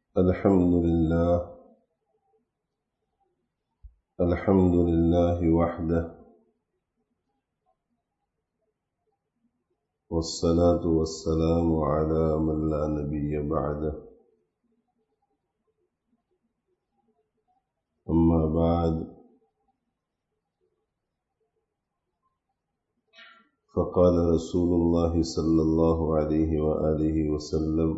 الحمد لله وحده، والصلاة والسلام على من لا نبي بعده. أما بعد، فقال رسول الله صلى الله عليه وآله وسلم: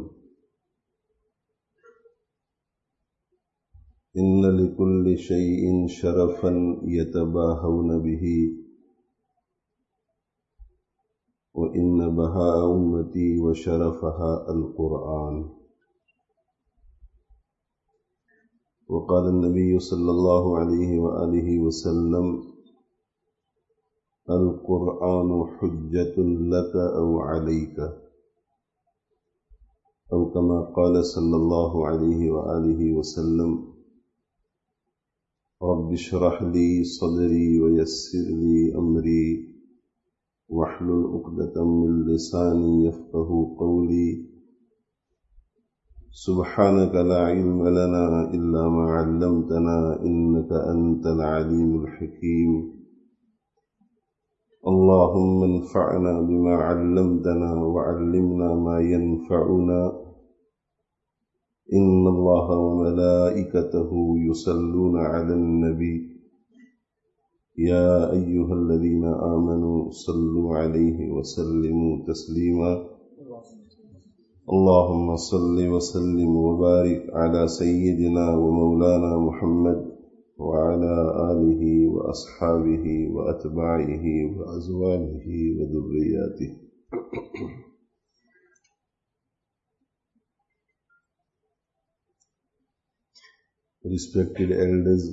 إن لكل شيء شرفا يتباهون به، وإن بهاء أمتي وشرفها القرآن. وقال النبي صلى الله عليه وآله وسلم: القرآن حجة لك أو عليك، أو كما قال صلى الله عليه وآله وسلم: رب اشرح لي صدري ويسر لي أمري واحلل عقدة من لساني يفقه قولي. سبحانك لا علم لنا إلا ما علمتنا إنك أنت العليم الحكيم. اللهم انفعنا بما علمتنا وعلمنا ما ينفعنا. إن الله وملائكته يصلون على النبي يا أيها الذين آمنوا صلوا عليه وسلموا تسليما. اللهم صل وسلم وبارك على سيدنا ومولانا محمد وعلى آله وأصحابه وأتباعه وأزواجه وذرياته. Respected elders,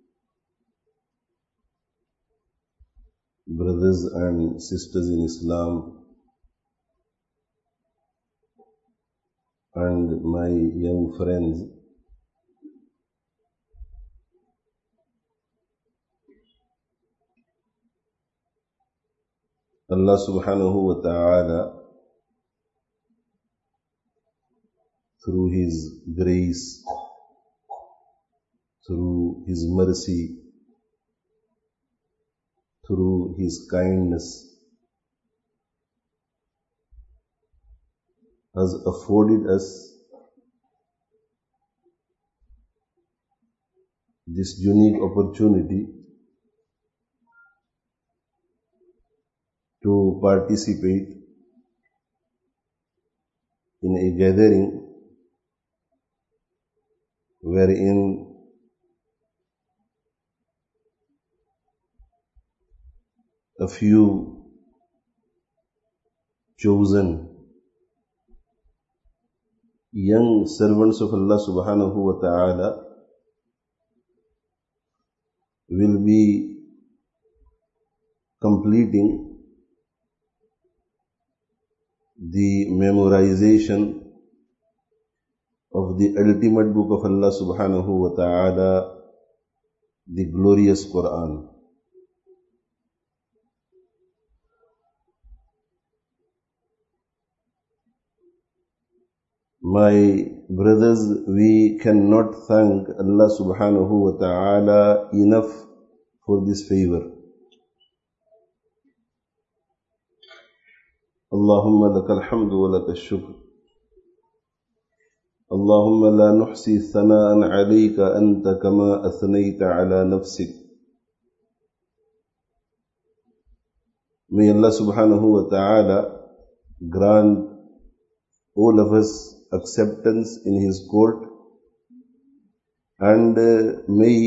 brothers and sisters in Islam, and my young friends, Allah subhanahu wa ta'ala, through His grace, through His mercy, through His kindness, has afforded us this unique opportunity to participate in a gathering wherein a few chosen young servants of Allah subhanahu wa ta'ala will be completing the memorization of the ultimate book of Allah subhanahu wa ta'ala, the glorious Quran. My brothers, we cannot thank Allah subhanahu wa ta'ala enough for this favor. Allahumma lakal hamdu wa lakal shukr. Allahumma la nuhsi thana'an alayka anta kama athnayta ala nafsik. May Allah subhanahu wa ta'ala grant all of us acceptance in His court, and may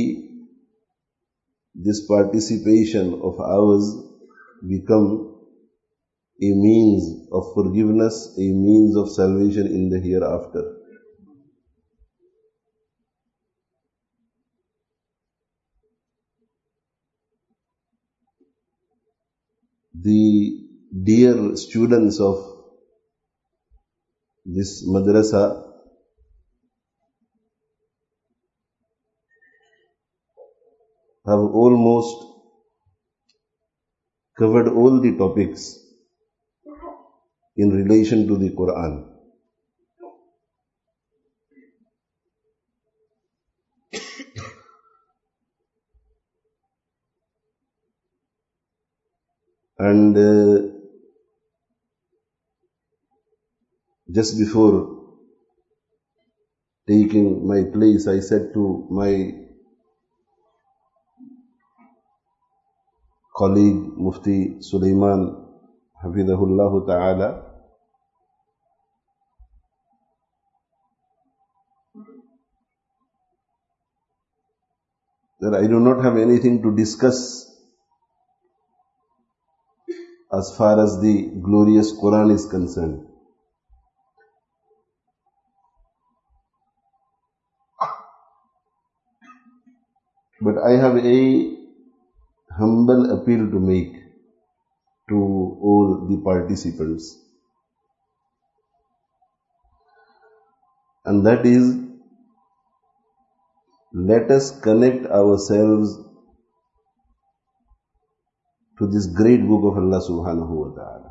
this participation of ours become a means of forgiveness, a means of salvation in the hereafter. The dear students of this madrasa have almost covered all the topics in relation to the Quran. And just before taking my place, I said to my colleague Mufti Sulaiman Hafidhahullah Ta'ala, that I do not have anything to discuss as far as the glorious Quran is concerned. But I have a humble appeal to make to all the participants. And that is, let us connect ourselves to this great book of Allah subhanahu wa ta'ala.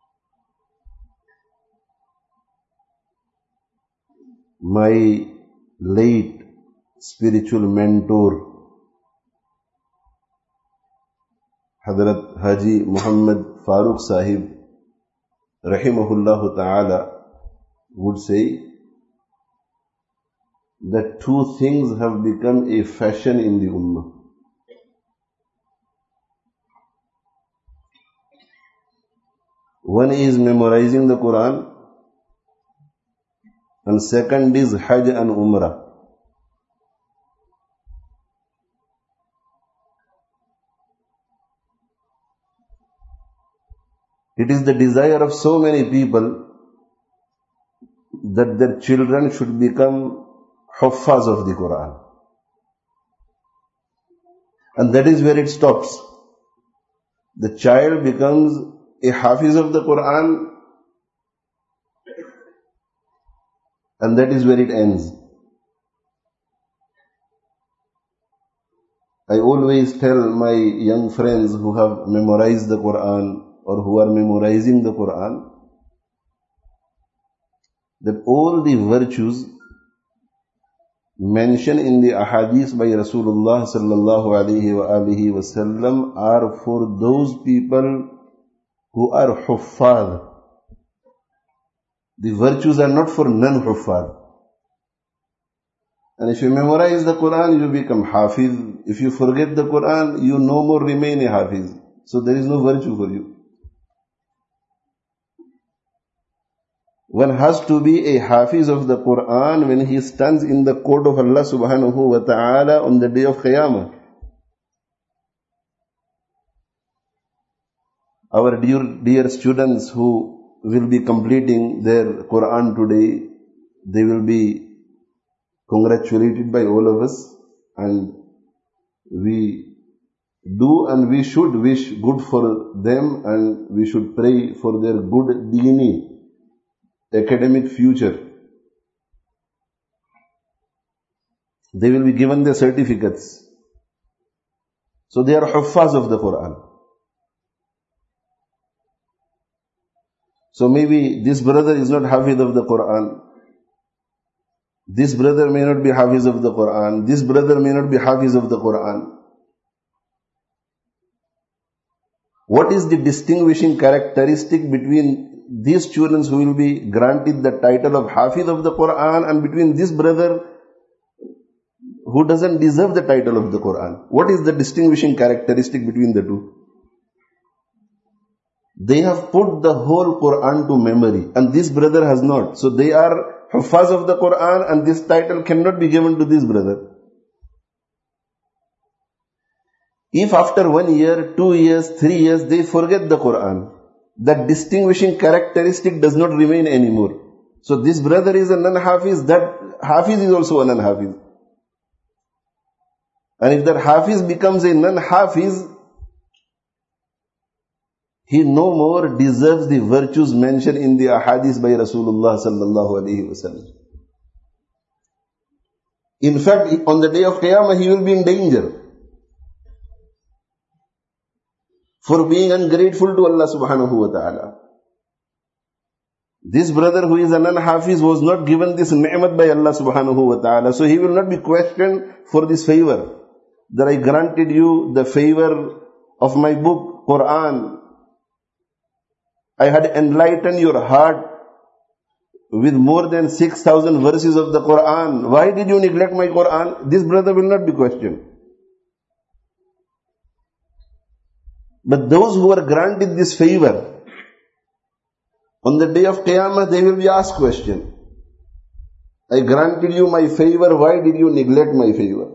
My late spiritual mentor, Hazrat Haji Muhammad Farooq Sahib, rahimahullah ta'ala, would say that two things have become a fashion in the Ummah. One is memorizing the Quran, and second is Hajj and Umrah. It is the desire of so many people that their children should become Huffaz of the Quran. And that is where it stops. The child becomes a Hafiz of the Quran, and that is where it ends. I always tell my young friends who have memorized the Quran or who are memorizing the Quran that all the virtues mentioned in the ahadith by Rasulullah sallallahu alaihi wa alihi wasallam are for those people who are huffaz. The virtues are not for non-huffaz. And if you memorize the Quran, you become hafiz. If you forget the Quran, you no more remain a hafiz. So there is no virtue for you. One has to be a hafiz of the Quran when he stands in the court of Allah subhanahu wa ta'ala on the day of Qiyamah. Our dear students who will be completing their Quran today, they will be congratulated by all of us, and we do and we should wish good for them, and we should pray for their good deeni academic future. They will be given their certificates. So they are huffaz of the Quran. So maybe this brother is not hafiz of the Quran. This brother may not be hafiz of the Quran. This brother may not be hafiz of the Quran. What is the distinguishing characteristic between these students who will be granted the title of hafiz of the Quran and between this brother who doesn't deserve the title of the Quran? What is the distinguishing characteristic between the two? They have put the whole Quran to memory, and this brother has not. So they are huffaz of the Quran, and this title cannot be given to this brother. If after 1 year, 2 years, 3 years, they forget the Quran, that distinguishing characteristic does not remain anymore. So this brother is a non-hafiz, that hafiz is also a non-hafiz. And if that hafiz becomes a non-hafiz, he no more deserves the virtues mentioned in the ahadith by Rasulullah sallallahu alaihi wasallam. In fact, on the day of Qiyamah, he will be in danger for being ungrateful to Allah subhanahu wa ta'ala. This brother who is a non-hafiz was not given this ni'mat by Allah subhanahu wa ta'ala, so he will not be questioned for this favor, that I granted you the favor of my book, Quran, I had enlightened your heart with more than 6,000 verses of the Quran. Why did you neglect my Quran? This brother will not be questioned. But those who are granted this favor, on the day of Qiyamah, they will be asked question. I granted you my favor, why did you neglect my favor?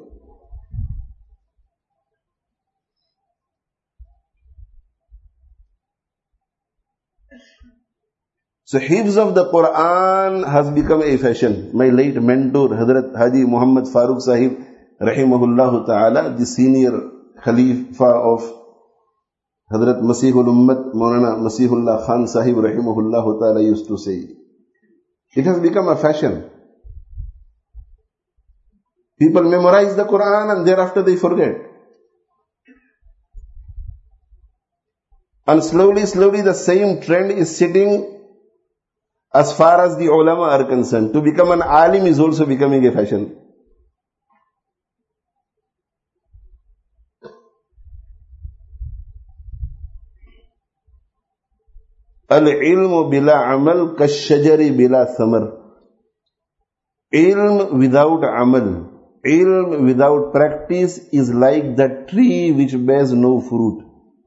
So hifz of the Quran has become a fashion. My late mentor, Hazrat Haji Muhammad Farooq Sahib, rahimahullah ta'ala, the senior Khalifa of Hazrat Masihul Ummat, Maulana Masihullah Khan Sahib, rahimahullah ta'ala, used to say, it has become a fashion. People memorize the Quran and thereafter they forget. And slowly the same trend is sitting as far as the ulama are concerned. To become an alim is also becoming a fashion. Al-ilmu bila amal kashajari bila thamar. Ilm without amal, ilm without practice is like that tree which bears no fruit.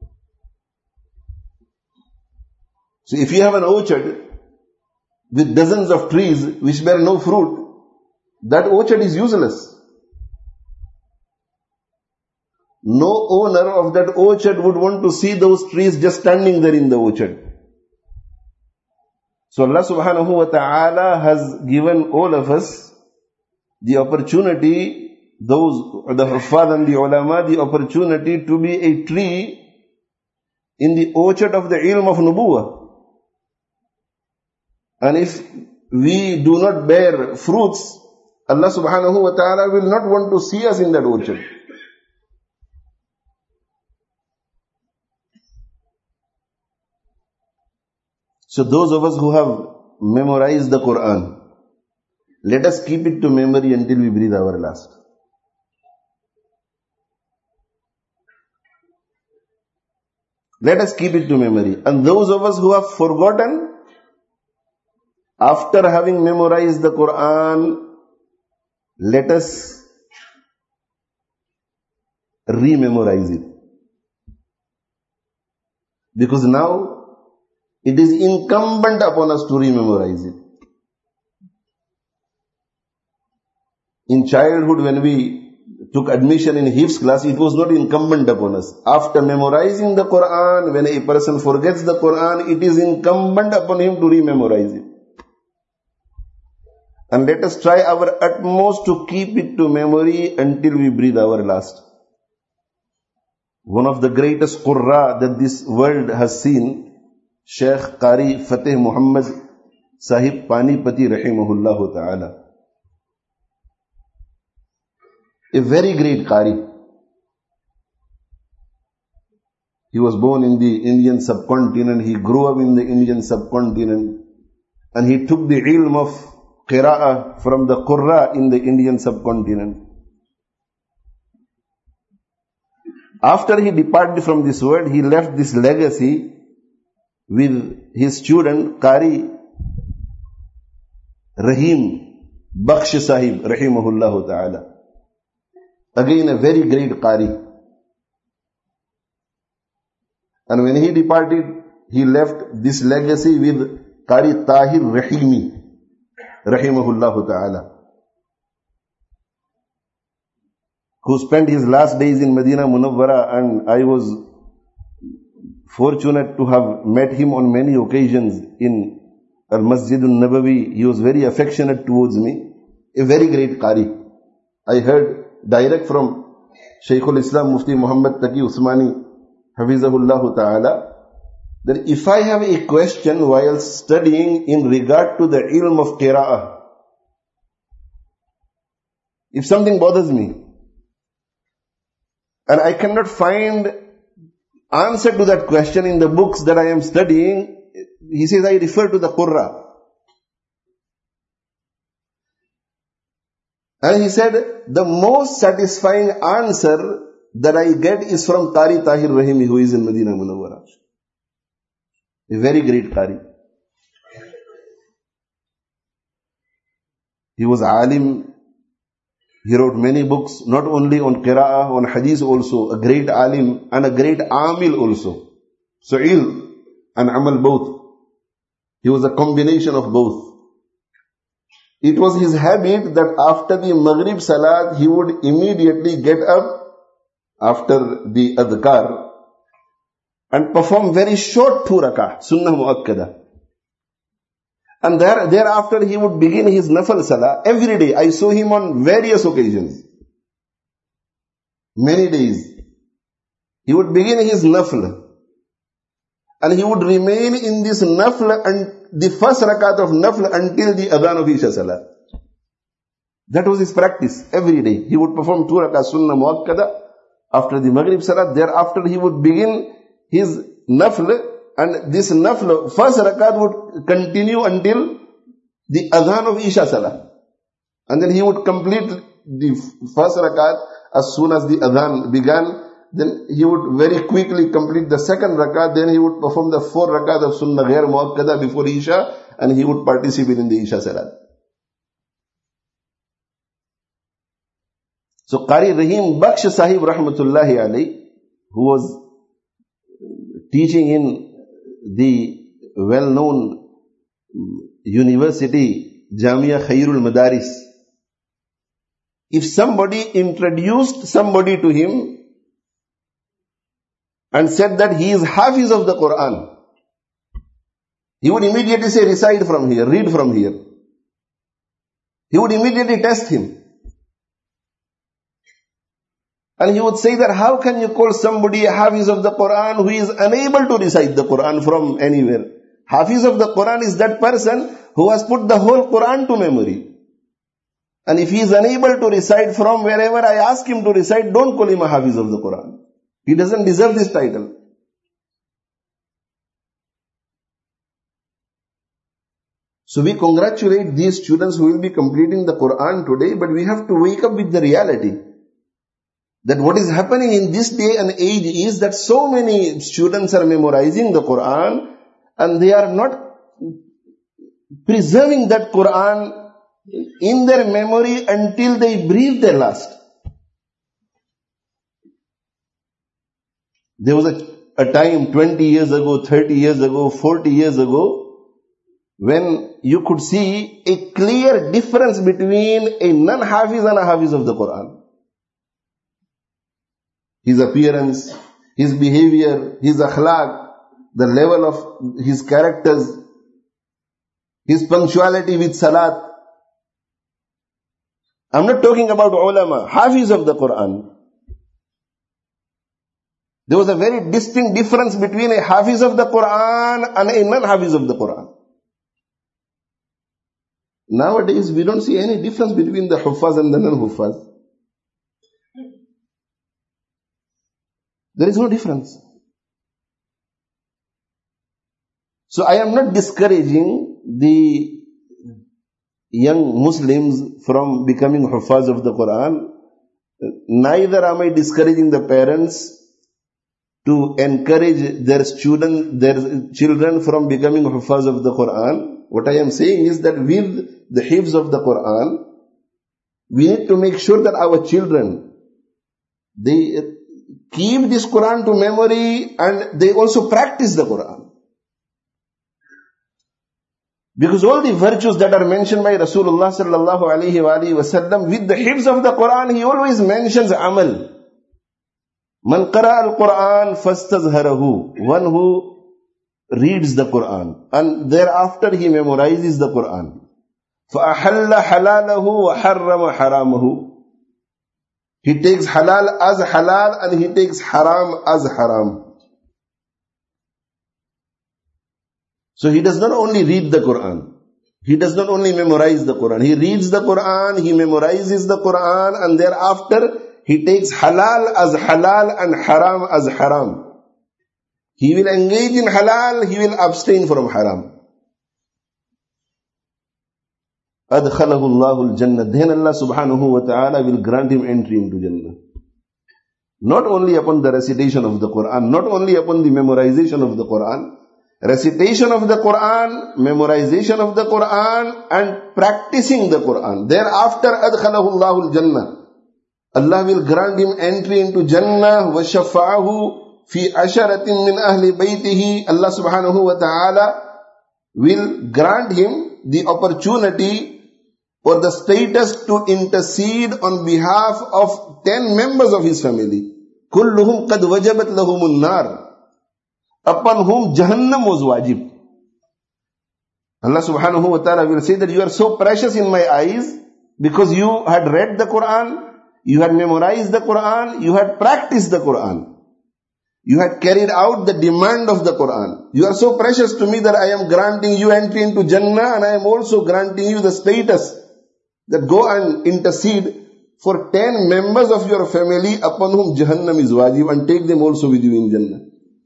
So if you have an orchard with dozens of trees which bear no fruit, that orchard is useless. No owner of that orchard would want to see those trees just standing there in the orchard. So Allah subhanahu wa ta'ala has given all of us the opportunity, those, the huffaz and the ulama, the opportunity to be a tree in the orchard of the ilm of nubuwwah. And if we do not bear fruits, Allah subhanahu wa ta'ala will not want to see us in that orchard. So those of us who have memorized the Quran, let us keep it to memory until we breathe our last. Let us keep it to memory. And those of us who have forgotten, after having memorized the Quran, let us rememorize it. Because now, it is incumbent upon us to rememorize it. In childhood, when we took admission in Hifz class, it was not incumbent upon us. After memorizing the Quran, when a person forgets the Quran, it is incumbent upon him to rememorize it. And let us try our utmost to keep it to memory until we breathe our last. One of the greatest Qurra that this world has seen, Sheikh Qari Fateh Muhammad Sahib Panipati rahimahullah ta'ala. A very great Qari. He was born in the Indian subcontinent. He grew up in the Indian subcontinent. And he took the ilm of Qira'ah from the Qurra in the Indian subcontinent. After he departed from this world, he left this legacy with his student Qari Rahim Bakhsh Sahib rahimahullah ta'ala. Again a very great Qari. And when he departed, he left this legacy with Qari Tahir Rahimi rahimahullah ta'ala, who spent his last days in Medina Munawwara, and I was fortunate to have met him on many occasions in Al-Masjid al-Nabawi. He was very affectionate towards me. A very great Qari. I heard direct from Shaykhul Islam Mufti Muhammad Taqi Usmani Hafizahullah Ta'ala that if I have a question while studying in regard to the ilm of Qira'ah, if something bothers me and I cannot find answer to that question in the books that I am studying, he says, I refer to the Qurra. And he said, the most satisfying answer that I get is from Qari Tahir Rahimi, who is in Medina Munawwara. a very great Qari. He was alim. He wrote many books, not only on qira'ah, on hadith also, a great alim and a great amil also. So ilm and amal both. He was a combination of both. It was his habit that after the Maghrib Salat, he would immediately get up after the adhkar and perform very short 2 rakah, sunnah muakkada. And thereafter he would begin his nafal salah every day. I saw him on various occasions. Many days. He would begin his nafl. And he would remain in this nafl and the first rakat of nafl until the adhan of Isha salah. That was his practice every day. He would perform 2 rakat sunnah muakkada after the maghrib salah. Thereafter he would begin his nafl. And this nafl, first rakat would continue until the adhan of Isha Salah. And then he would complete the first rakat as soon as the adhan began. Then he would very quickly complete the second rakat. Then he would perform the 4 rakat of sunnah ghair muakkada before Isha. And he would participate in the Isha Salah. So Qari Rahim Bakhsh Sahib Rahmatullahi Alayhi, who was teaching in the well-known university, Jamia Khairul Madaris. If somebody introduced somebody to him and said that he is Hafiz of the Quran, he would immediately say, recite from here, read from here. He would immediately test him. And he would say that how can you call somebody a Hafiz of the Quran who is unable to recite the Quran from anywhere? Hafiz of the Quran is that person who has put the whole Quran to memory. And if he is unable to recite from wherever I ask him to recite, don't call him a Hafiz of the Quran. He doesn't deserve this title. So we congratulate these students who will be completing the Quran today, but we have to wake up with the reality that what is happening in this day and age is that so many students are memorizing the Quran and they are not preserving that Quran in their memory until they breathe their last. There was a time 20 years ago, 30 years ago, 40 years ago, when you could see a clear difference between a non-Hafiz and a Hafiz of the Quran. His appearance, his behavior, his akhlaq, the level of his characters, his punctuality with salat. I'm not talking about ulama, Hafiz of the Quran. There was a very distinct difference between a Hafiz of the Quran and a non-Hafiz of the Quran. Nowadays, we don't see any difference between the Huffaz and the non-Huffaz. There is no difference. So I am not discouraging the young Muslims from becoming Huffaz of the Quran. Neither am I discouraging the parents to encourage their children from becoming Huffaz of the Quran. What I am saying is that with the hifz of the Quran, we need to make sure that our children, they keep this Quran to memory and they also practice the Quran. Because all the virtues that are mentioned by Rasulullah sallallahu alaihi wasallam, with the hifz of the Quran, he always mentions amal. Man qara al-Quran fastazharahu. One who reads the Quran and thereafter he memorizes the Quran. فَأَحَلَّ حَلَالَهُ وَحَرَّمَ حَرَامَهُ. He takes halal as halal and he takes haram as haram. So he does not only read the Quran, he does not only memorize the Quran, he reads the Quran, he memorizes the Quran, and thereafter he takes halal as halal and haram as haram. He will engage in halal, he will abstain from haram. أَدْخَلَهُ اللَّهُ الْجَنَّةِ. Then Allah subhanahu wa ta'ala will grant him entry into Jannah. Not only upon the recitation of the Quran, not only upon the memorization of the Quran, Recitation of the Quran, memorization of the Quran, and practicing the Quran. Thereafter, أَدْخَلَهُ اللَّهُ الْجَنَّةِ. Allah will grant him entry into Jannah, وَشَفَّعَهُ فِي عَشَرَةٍ مِّنْ أَهْلِ بَيْتِهِ. Allah subhanahu wa ta'ala will grant him the opportunity or the status to intercede on behalf of 10 members of his family. كُلُّهُمْ قَدْ وَجَبَتْ لَهُمُ النَّارِ, upon whom Jahannam was wajib. Allah subhanahu wa ta'ala will say that you are so precious in my eyes because you had read the Quran, you had memorized the Quran, you had practiced the Quran. You had carried out the demand of the Quran. You are so precious to me that I am granting you entry into Jannah, and I am also granting you the status that go and intercede for 10 members of your family upon whom Jahannam is wajib, and take them also with you in Jannah.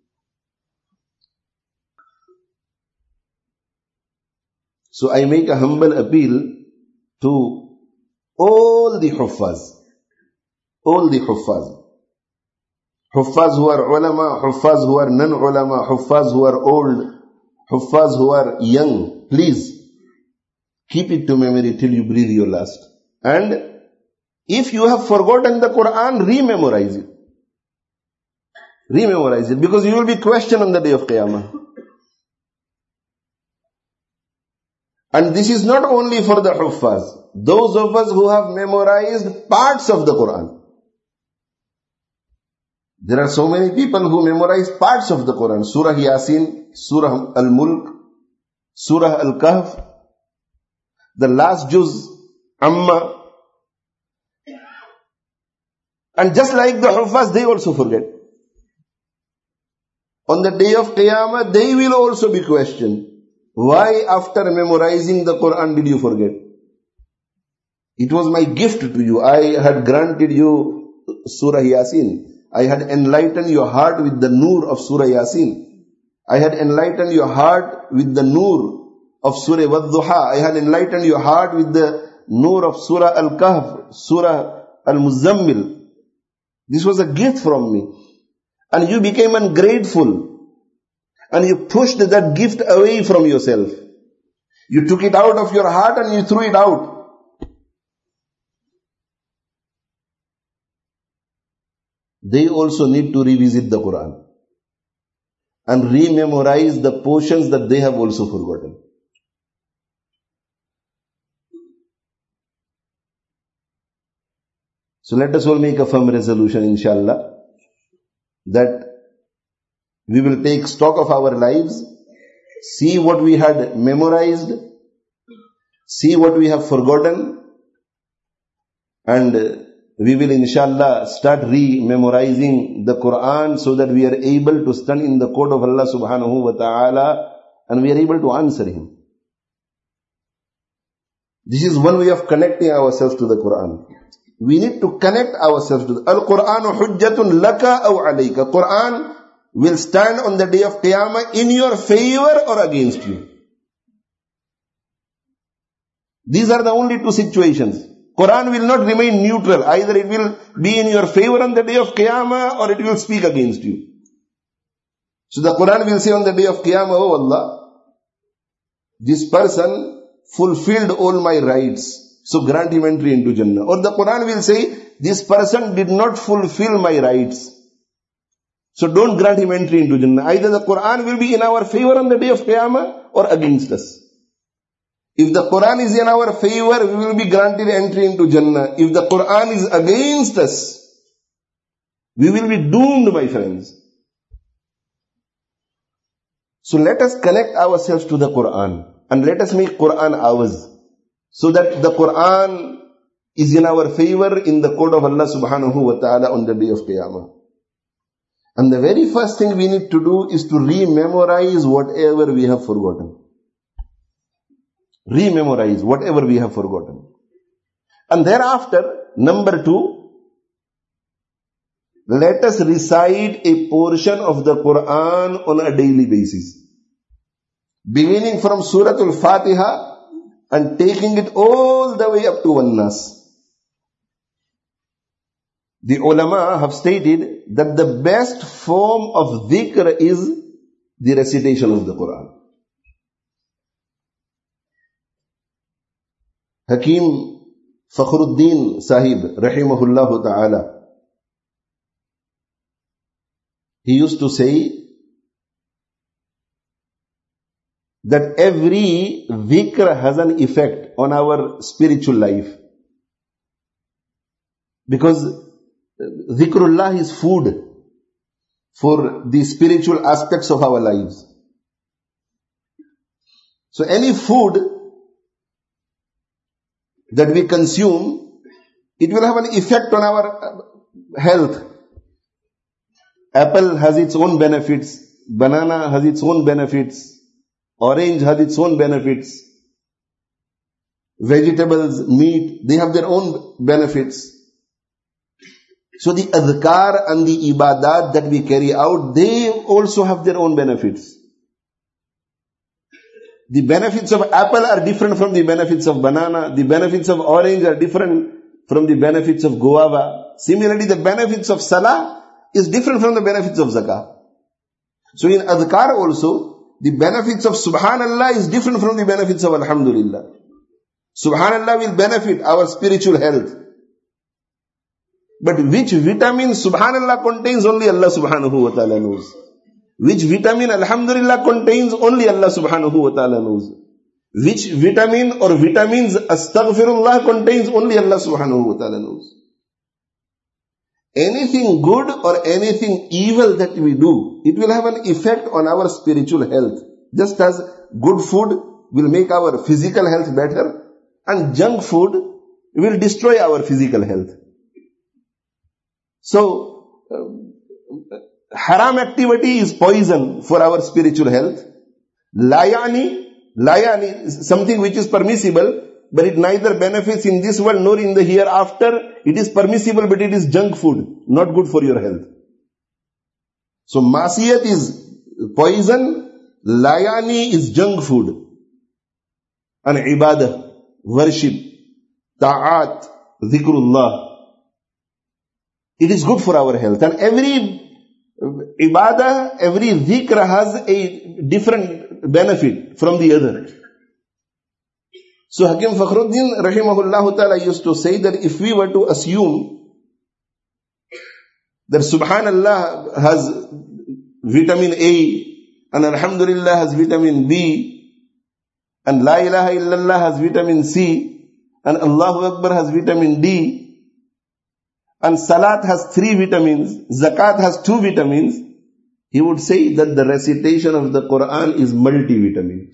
So I make a humble appeal to all the Huffaz. All the Huffaz. Huffaz who are ulama, Huffaz who are non-ulama, Huffaz who are old, Huffaz who are young. Please, keep it to memory till you breathe your last. And if you have forgotten the Quran, rememorize it. Rememorize it, because you will be questioned on the day of Qiyamah. And this is not only for the Huffaz. Those of us who have memorized parts of the Quran. There are so many people who memorize parts of the Quran. Surah Yasin, Surah Al-Mulk, Surah Al-Kahf, the last juz, Amma. And just like the Huffaz, they also forget. On the day of Qiyamah, they will also be questioned. Why after memorizing the Quran did you forget? It was my gift to you. I had granted you Surah Yasin. I had enlightened your heart with the nur of Surah Yasin. I had enlightened your heart with the nur of Surah Wad-Duha. I had enlightened your heart with the nur of Surah Al-Kahf, Surah Al-Muzammil. This was a gift from me. And you became ungrateful. And you pushed that gift away from yourself. You took it out of your heart and you threw it out. They also need to revisit the Quran and rememorize the portions that they have also forgotten. So let us all make a firm resolution, inshallah, that we will take stock of our lives, see what we had memorized, see what we have forgotten, and we will inshallah start re-memorizing the Quran so that we are able to stand in the court of Allah subhanahu wa ta'ala and we are able to answer Him. This is one way of connecting ourselves to the Quran. We need to connect ourselves to the Al-Quranu hujjatun laka aw alayka. Quran will stand on the day of Qiyamah in your favor or against you. These are the only two situations. Quran will not remain neutral. Either it will be in your favor on the day of Qiyamah or it will speak against you. So the Quran will say on the day of Qiyamah, oh Allah, this person fulfilled all my rights, so grant him entry into Jannah. Or the Quran will say, this person did not fulfill my rights, so don't grant him entry into Jannah. Either the Quran will be in our favor on the day of Qiyamah or against us. If the Quran is in our favor, we will be granted entry into Jannah. If the Quran is against us, we will be doomed, my friends. So let us connect ourselves to the Quran and let us make Quran ours, so that the Quran is in our favor in the court of Allah subhanahu wa ta'ala on the day of Qiyamah. And the very first thing we need to do is to rememorize whatever we have forgotten. Rememorize whatever we have forgotten. And thereafter, number 2, let us recite a portion of the Quran on a daily basis. Beginning from Surah Al-Fatiha and taking it all the way up to Wan-Nas. The ulama have stated that the best form of dhikr is the recitation of the Quran. Hakim Fakhruddin Sahib, rahimahullah ta'ala, he used to say that every dhikr has an effect on our spiritual life. Because dhikrullah is food for the spiritual aspects of our lives. So any food that we consume, it will have an effect on our health. Apple has its own benefits, banana has its own benefits, orange has its own benefits, vegetables, meat, they have their own benefits. So the adhkar and the ibadat that we carry out, they also have their own benefits. The benefits of apple are different from the benefits of banana. The benefits of orange are different from the benefits of guava. Similarly, the benefits of salah is different from the benefits of zakah. So in adhkar also, the benefits of subhanallah is different from the benefits of alhamdulillah. Subhanallah will benefit our spiritual health. But which vitamin subhanallah contains, only Allah subhanahu wa ta'ala knows. Which vitamin alhamdulillah contains, only Allah subhanahu wa ta'ala knows. Which vitamin or vitamins astaghfirullah contains, only Allah subhanahu wa ta'ala knows. Anything good or anything evil that we do, it will have an effect on our spiritual health. Just as good food will make our physical health better, and junk food will destroy our physical health. So, haram activity is poison for our spiritual health. Layani is something which is permissible, but it neither benefits in this world nor in the hereafter. It is permissible, but it is junk food, not good for your health. So masiyat is poison, layani is junk food. And ibadah, worship, ta'at, dhikrullah, it is good for our health. And every ibadah, every dhikr has a different benefit from the other. So Hakim Fakhruddin rahimahullah ta'ala used to say that if we were to assume that subhanallah has vitamin A, and alhamdulillah has vitamin B, and la ilaha illallah has vitamin C, and Allahu Akbar has vitamin D, and salat has 3 vitamins, zakat has 2 vitamins, he would say that the recitation of the Quran is multivitamin.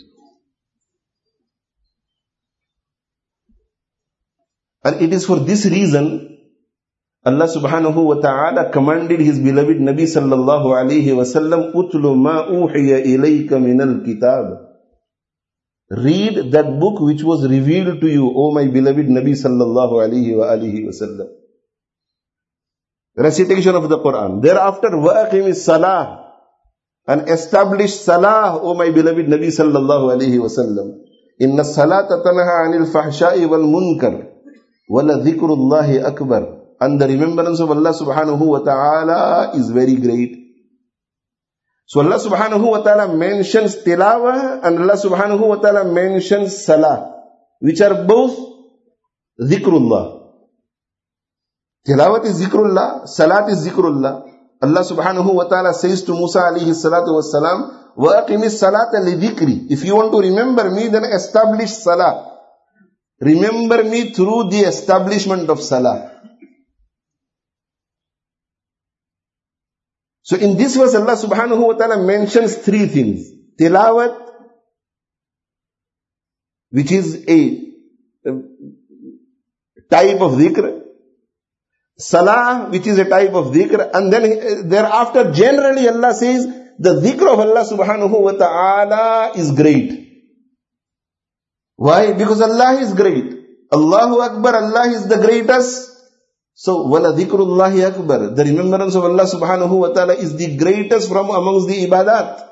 And it is for this reason Allah subhanahu wa ta'ala commanded His beloved Nabi sallallahu alayhi wa sallam, "Utlu ma uhiya ilayka minal kitab." Read that book which was revealed to you, O my beloved Nabi sallallahu alayhi wa alihi wa sallam. Recitation of the Quran. Thereafter, وَأَقِمِ الصَّلَاةِ, and establish salah, O my beloved Nabi sallallahu alayhi wa sallam. إِنَّ الصَّلَاةَ تَنْهَى عَنِ الْفَحْشَاءِ وَالْمُنْكَرِ وَلَذِكْرُ اللَّهِ أَكْبَرُ. And the remembrance of Allah subhanahu wa ta'ala is very great. So Allah subhanahu wa ta'ala mentions tilawah, and Allah subhanahu wa ta'ala mentions salah, which are both dhikrullah. Tilawat is zikrullah, salat is zikrullah. Allah subhanahu wa ta'ala says to Musa alayhi salatu wassalam, وَأَقِمِ الصَّلَاةَ لِذِكْرِ. If you want to remember me, then establish salah. Remember me through the establishment of salah. So in this verse, Allah subhanahu wa ta'ala mentions 3 things. Tilawat, which is a type of dhikr. Salah, which is a type of dhikr. And then thereafter, generally Allah says, the dhikr of Allah subhanahu wa ta'ala is great. Why? Because Allah is great. Allahu Akbar, Allah is the greatest. So, wala dhikrullahi akbar. The remembrance of Allah subhanahu wa ta'ala is the greatest from amongst the ibadat.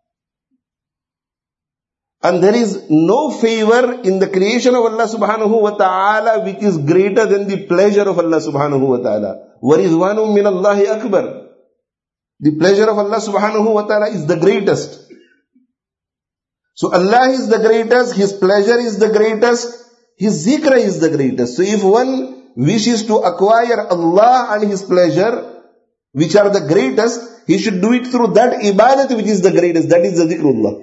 And there is no favor in the creation of Allah subhanahu wa ta'ala which is greater than the pleasure of Allah subhanahu wa ta'ala. وَرِضْوَانٌ مِّنَ اللَّهِ akbar. The pleasure of Allah subhanahu wa ta'ala is the greatest. So Allah is the greatest, His pleasure is the greatest, His zikr is the greatest. So if one wishes to acquire Allah and His pleasure, which are the greatest, he should do it through that ibadat which is the greatest, that is the zikrullah.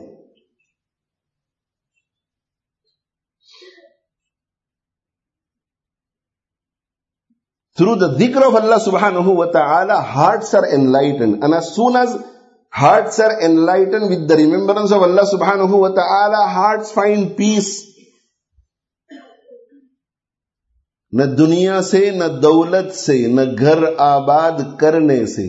Through the dhikr of Allah subhanahu wa ta'ala, hearts are enlightened. And as soon as hearts are enlightened with the remembrance of Allah subhanahu wa ta'ala, hearts find peace. न दुनिया से, न दौलत से, न घर आबाद करने से,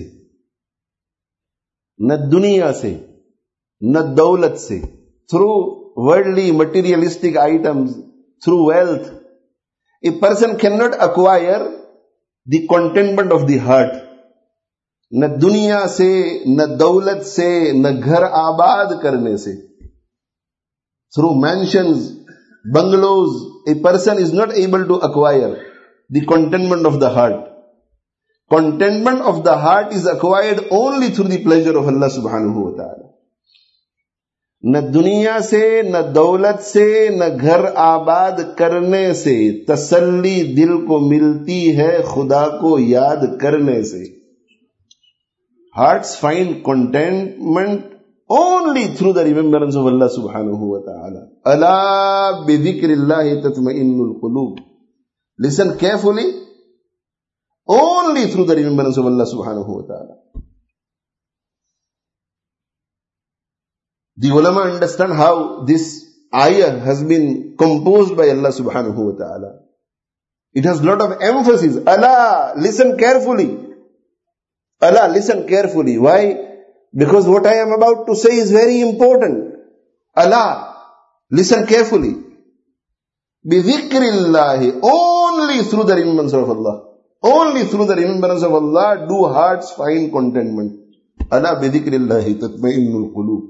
न दुनिया से, न दौलत से, through worldly materialistic items, through wealth, a person cannot acquire the contentment of the heart. न दुनिया से, न दौलत से, न घर आबाद करने से. Through mansions, bungalows, a person is not able to acquire the contentment of the heart. Contentment of the heart is acquired only through the pleasure of Allah subhanahu wa ta'ala. न दुनिया से, न दौलत से, न घर आबाद करने से तसल्ली दिल को मिलती है खुदा को याद करने से. Hearts find contentment only through the remembrance of Allah subhanahu wa ta'ala. Ala bi dhikrillahi tatma'innul qulub. Listen carefully. Only through the remembrance of Allah subhanahu wa ta'ala. The ulama understand how this ayah has been composed by Allah subhanahu wa ta'ala. It has a lot of emphasis. Allah, listen carefully. Allah, listen carefully. Why? Because what I am about to say is very important. Allah, listen carefully. Bidhikrillahi, only through the remembrance of Allah. Only through the remembrance of Allah do hearts find contentment. Allah bidhikrillahi tatma'innul qulub.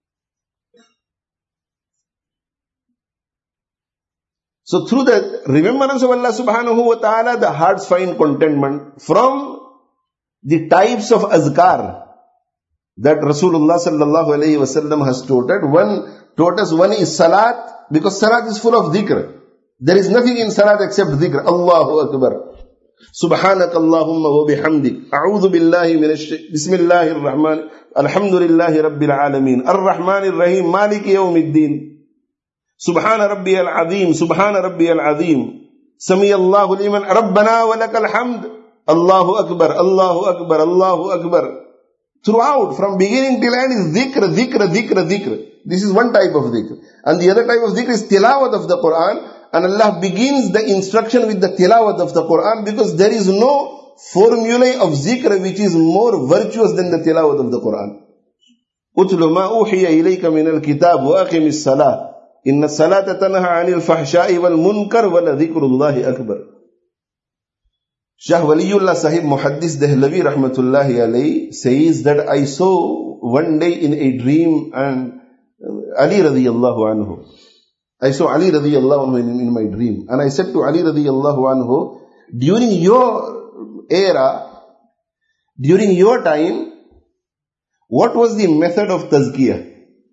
So through the remembrance of Allah subhanahu wa ta'ala, the hearts find contentment. From the types of azkar that Rasulullah sallallahu alayhi wa sallam has taught us, one is salat, because salat is full of dhikr. There is nothing in salat except dhikr. Allahu Akbar. Subhanak Allahumma wa bihamdik. A'udhu billahi minash Bismillahir Rahman. Alhamdulillahi Rabbil Alameen. Ar-Rahmanir Rahim. Maliki Yawmiddin. Subhana Rabbi al-Azim. Subhana Rabbi al-Azim. Sami Allahu liman. Rabbana wa lakal hamd. Allahu Akbar. Allahu Akbar. Allahu Akbar. Throughout, from beginning till end is dhikr, dhikr, dhikr, dhikr. This is one type of dhikr. And the other type of dhikr is tilawat of the Quran. And Allah begins the instruction with the tilawat of the Quran, because there is no formulae of zikr which is more virtuous than the tilawat of the Quran. Utlu ma uhiya ilayka min al-kitab wa aqimis salah. Inna salata tanha anil fahsha'i wal munkar wa la dhikrullahi akbar. Shah Waliullah Sahib Muhaddis Dehlavi rahmatullahi alayhi says that I saw one day in a dream and Ali radiyallahu anhu. I saw Ali radiyallahu anhu in my dream. And I said to Ali radiyallahu anhu, during your era, during your time, what was the method of tazkiyah?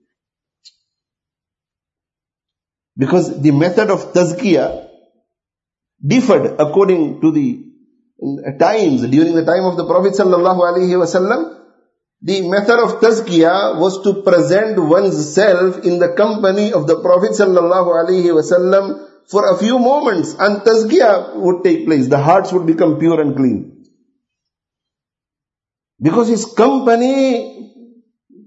Because the method of tazkiyah differed according to the times. During the time of the Prophet sallallahu alaihi wasallam, the method of tazkiyah was to present one's self in the company of the Prophet sallallahu alaihi wasallam for a few moments, and tazkiyah would take place. The hearts would become pure and clean. Because his company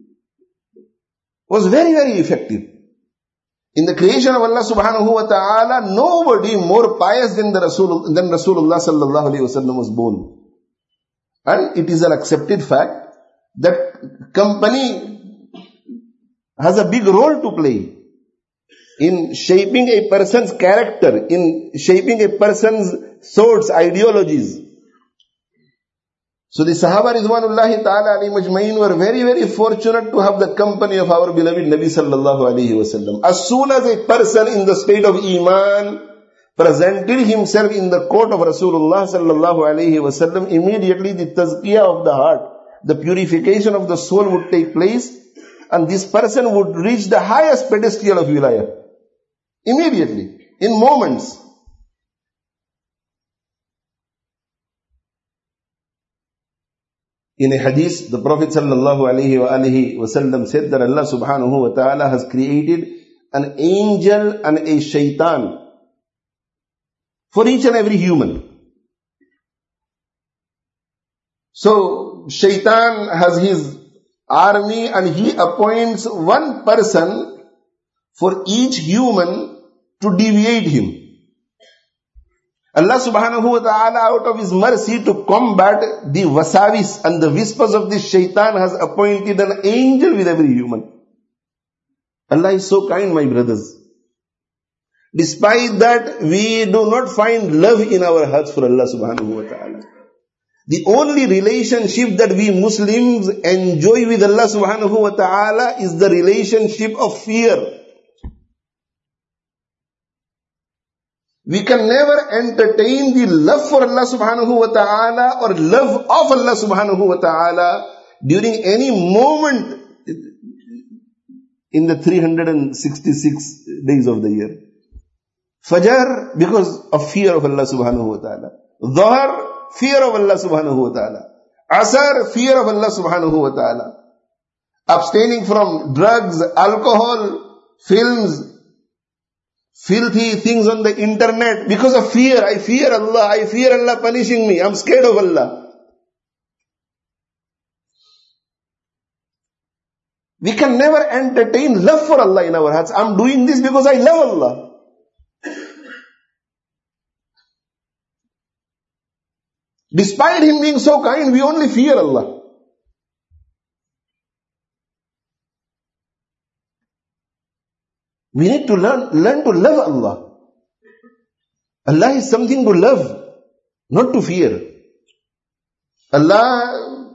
was very, very effective. In the creation of Allah subhanahu wa ta'ala, nobody more pious than Rasulullah sallallahu alaihi wasallam was born. And it is an accepted fact that company has a big role to play in shaping a person's character, in shaping a person's thoughts, ideologies. So the Sahaba Rizwanullahi ta'ala alayhi majma'in were very, very fortunate to have the company of our beloved Nabi sallallahu alayhi wasallam. As soon as a person in the state of Iman presented himself in the court of Rasulullah sallallahu alayhi wasallam, immediately the tazkiyah of the heart, the purification of the soul would take place, and this person would reach the highest pedestal of wilayah. Immediately, in moments. In a hadith, the Prophet ﷺ said that Allah subhanahu wa ta'ala has created an angel and a shaitan for each and every human. So, shaitan has his army and he appoints one person for each human to deviate him. Allah subhanahu wa ta'ala, out of His mercy to combat the wasawis and the whispers of this shaitan, has appointed an angel with every human. Allah is so kind, my brothers. Despite that, we do not find love in our hearts for Allah subhanahu wa ta'ala. The only relationship that we Muslims enjoy with Allah subhanahu wa ta'ala is the relationship of fear. We can never entertain the love for Allah subhanahu wa ta'ala or love of Allah subhanahu wa ta'ala during any moment in the 366 days of the year. Fajr, because of fear of Allah subhanahu wa ta'ala. Dhuhr, fear of Allah subhanahu wa ta'ala. Asr, fear of Allah subhanahu wa ta'ala. Abstaining from drugs, alcohol, films, filthy things on the internet because of fear. I fear Allah punishing me. I'm scared of Allah. We can never entertain love for Allah in our hearts. I'm doing this because I love Allah. Despite Him being so kind, we only fear Allah. We need to learn to love Allah. Allah is something to love, not to fear. Allah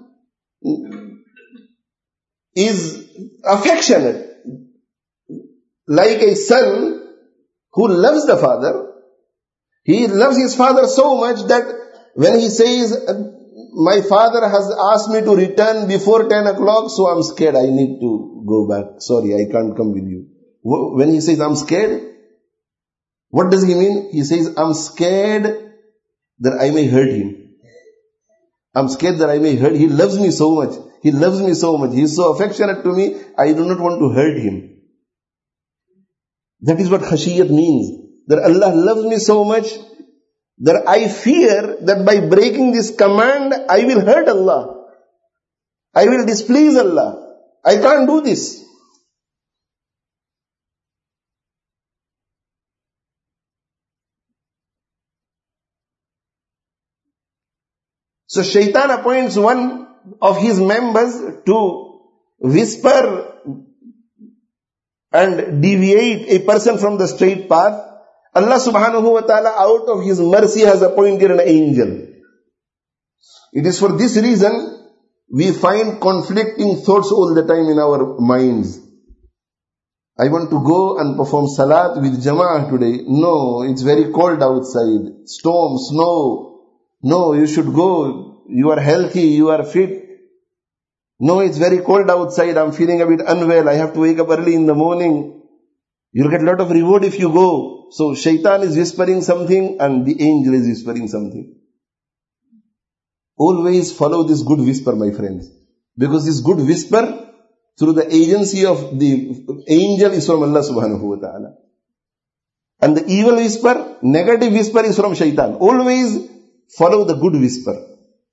is affectionate, like a son who loves the father. He loves his father so much that when he says, my father has asked me to return before 10 o'clock, so I'm scared, I need to go back. Sorry, I can't come with you. When he says, I'm scared, what does he mean? He says, I'm scared that I may hurt him. I'm scared that I may hurt. He loves me so much. He loves me so much. He is so affectionate to me. I do not want to hurt him. That is what khashiyat means. That Allah loves me so much that I fear that by breaking this command, I will hurt Allah. I will displease Allah. I can't do this. So shaitan appoints one of his members to whisper and deviate a person from the straight path. Allah subhanahu wa ta'ala, out of His mercy, has appointed an angel. It is for this reason we find conflicting thoughts all the time in our minds. I want to go and perform salat with jama'ah today. No, it's very cold outside. Storm, snow. No, you should go. You are healthy, you are fit. No, it's very cold outside. I'm feeling a bit unwell. I have to wake up early in the morning. You'll get a lot of reward if you go. So shaitan is whispering something and the angel is whispering something. Always follow this good whisper, my friends. Because this good whisper, through the agency of the angel, is from Allah subhanahu wa ta'ala. And the evil whisper, negative whisper, is from shaitan. Always follow the good whisper.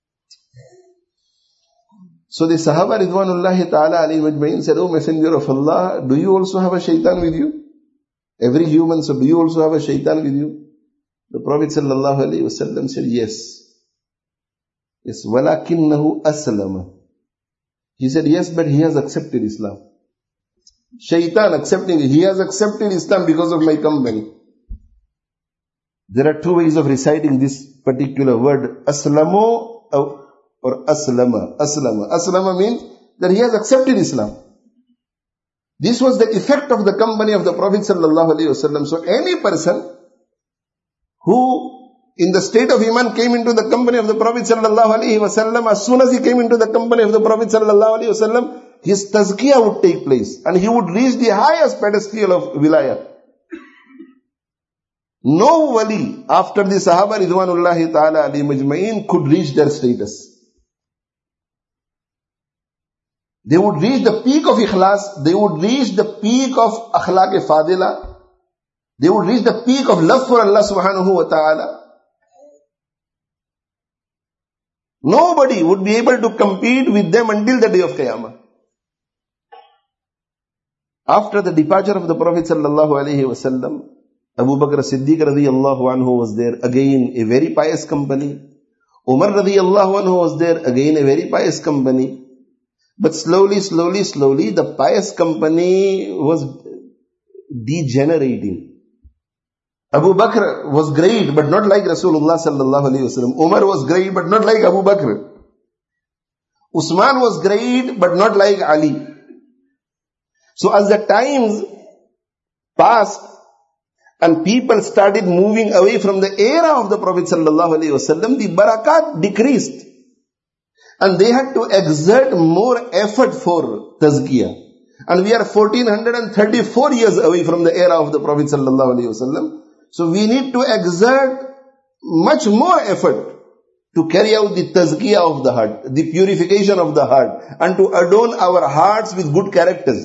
So the Sahaba Ridwanullahi ta'ala alayhi majma'in said, O Messenger of Allah, do you also have a shaitan with you? Every human, so do you also have a shaitan with you? The Prophet sallallahu alayhi wasallam said, yes. Yes, walakinnahu aslama. He said, yes, but he has accepted Islam. Shaitan accepting it. He has accepted Islam because of my company. There are two ways of reciting this particular word, aslamo or aslama. Aslama means that he has accepted Islam. This was the effect of the company of the Prophet sallallahu alaihi wasallam. So any person who in the state of Iman came into the company of the Prophet sallallahu alaihi wasallam, as soon as he came into the company of the Prophet sallallahu alaihi wasallam, his tazkiyah would take place and he would reach the highest pedestal of wilayah. No wali after the Sahaba Ridwanullahi Ta'ala Ali Majma'in could reach their status. They would reach the peak of ikhlas, they would reach the peak of akhlaq fadila, they would reach the peak of love for Allah subhanahu wa ta'ala. Nobody would be able to compete with them until the day of Qiyamah. After the departure of the Prophet sallallahu alaihi wasallam, Abu Bakr Siddiq radiyallahu anhu was there, again a very pious company. Umar radiyallahu anhu was there, again a very pious company. But slowly, the pious company was degenerating. Abu Bakr was great, but not like Rasulullah sallallahu alaihi wasallam. Umar was great, but not like Abu Bakr. Usman was great, but not like Ali. So as the times passed and people started moving away from the era of the Prophet sallallahu alaihi wasallam, the barakat decreased. And they had to exert more effort for tazkiyah. And we are 1434 years away from the era of the Prophet sallallahu alaihi wasallam. So we need to exert much more effort to carry out the tazkiyah of the heart, the purification of the heart, and to adorn our hearts with good characters.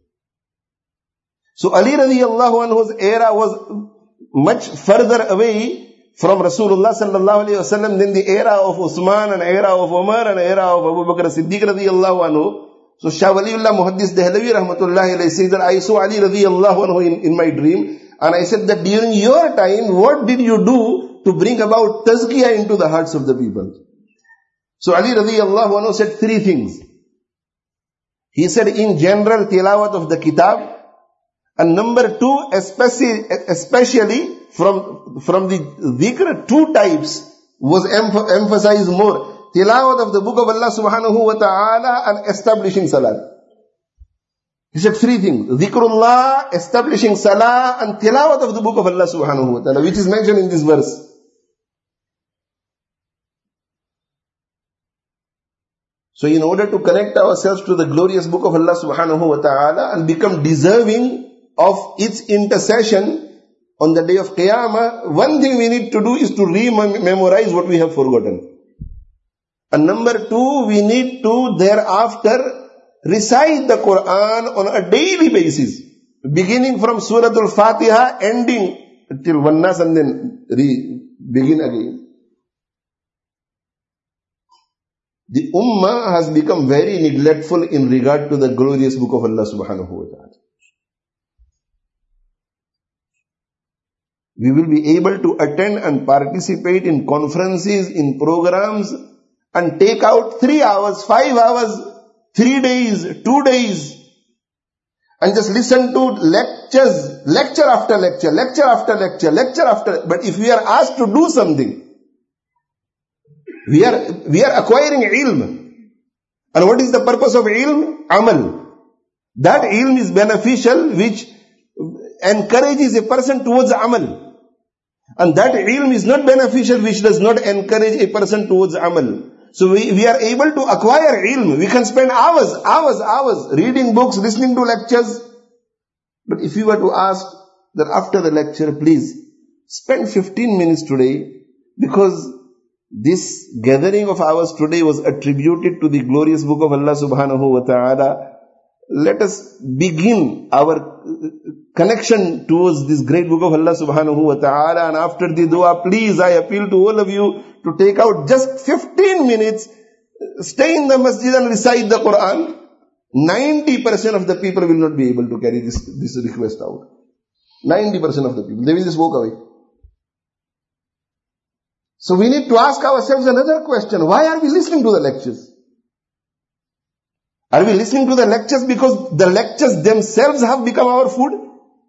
So Ali radiyallahu anhu's era was much further away from Rasulullah sallallahu alayhi wasallam than the era of Usman and era of Umar and era of Abu Bakr Siddiq radiyallahu anhu. So Shah Waliullah Muhaddis Dehlavi rahmatullahi alayhi says that I saw Ali radiyallahu anhu in my dream, and I said that during your time, what did you do to bring about tazkiyah into the hearts of the people? So Ali radiyallahu anhu said three things. He said in general tilawat of the kitab, and number two, especially from the dhikr, two types was emphasized more. Tilawat of the book of Allah subhanahu wa ta'ala and establishing salat. He said three things. Dhikrullah, establishing salah, and tilawat of the book of Allah subhanahu wa ta'ala, which is mentioned in this verse. So in order to connect ourselves to the glorious book of Allah subhanahu wa ta'ala and become deserving of its intercession on the day of Qiyamah, one thing we need to do is to re-memorize what we have forgotten. And number two, we need to thereafter recite the Quran on a daily basis, beginning from Surah Al-Fatiha, ending till Wan-Nas, and then begin again. The Ummah has become very neglectful in regard to the glorious book of Allah subhanahu wa ta'ala. We will be able to attend and participate in conferences, in programs, and take out 3 hours, 5 hours, 3 days, 2 days, and just listen to lectures, lecture after lecture, lecture after lecture, lecture after. But if we are asked to do something, we are acquiring ilm. And what is the purpose of ilm? Amal. That ilm is beneficial, which encourages a person towards amal. And that ilm is not beneficial, which does not encourage a person towards amal. So we are able to acquire ilm. We can spend hours reading books, listening to lectures. But if you were to ask that after the lecture, please spend 15 minutes today, because this gathering of ours today was attributed to the glorious book of Allah subhanahu wa ta'ala. Let us begin our connection towards this great book of Allah subhanahu wa ta'ala. And after the dua, please, I appeal to all of you to take out just 15 minutes, stay in the masjid and recite the Quran. 90% of the people will not be able to carry this request out. 90% of the people, they will just walk away. So we need to ask ourselves another question. Why are we listening to the lectures? Are we listening to the lectures because the lectures themselves have become our food?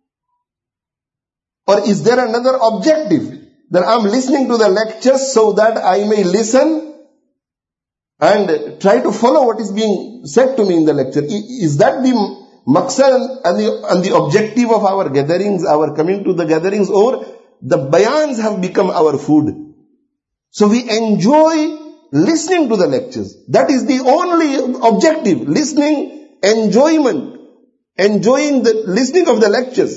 Or is there another objective? That I'm listening to the lectures so that I may listen and try to follow what is being said to me in the lecture. Is that the maqsad and the objective of our gatherings, our coming to the gatherings, or the bayans have become our food? So we enjoy listening to the lectures. That is the only objective. Listening, enjoyment, enjoying the listening of the lectures.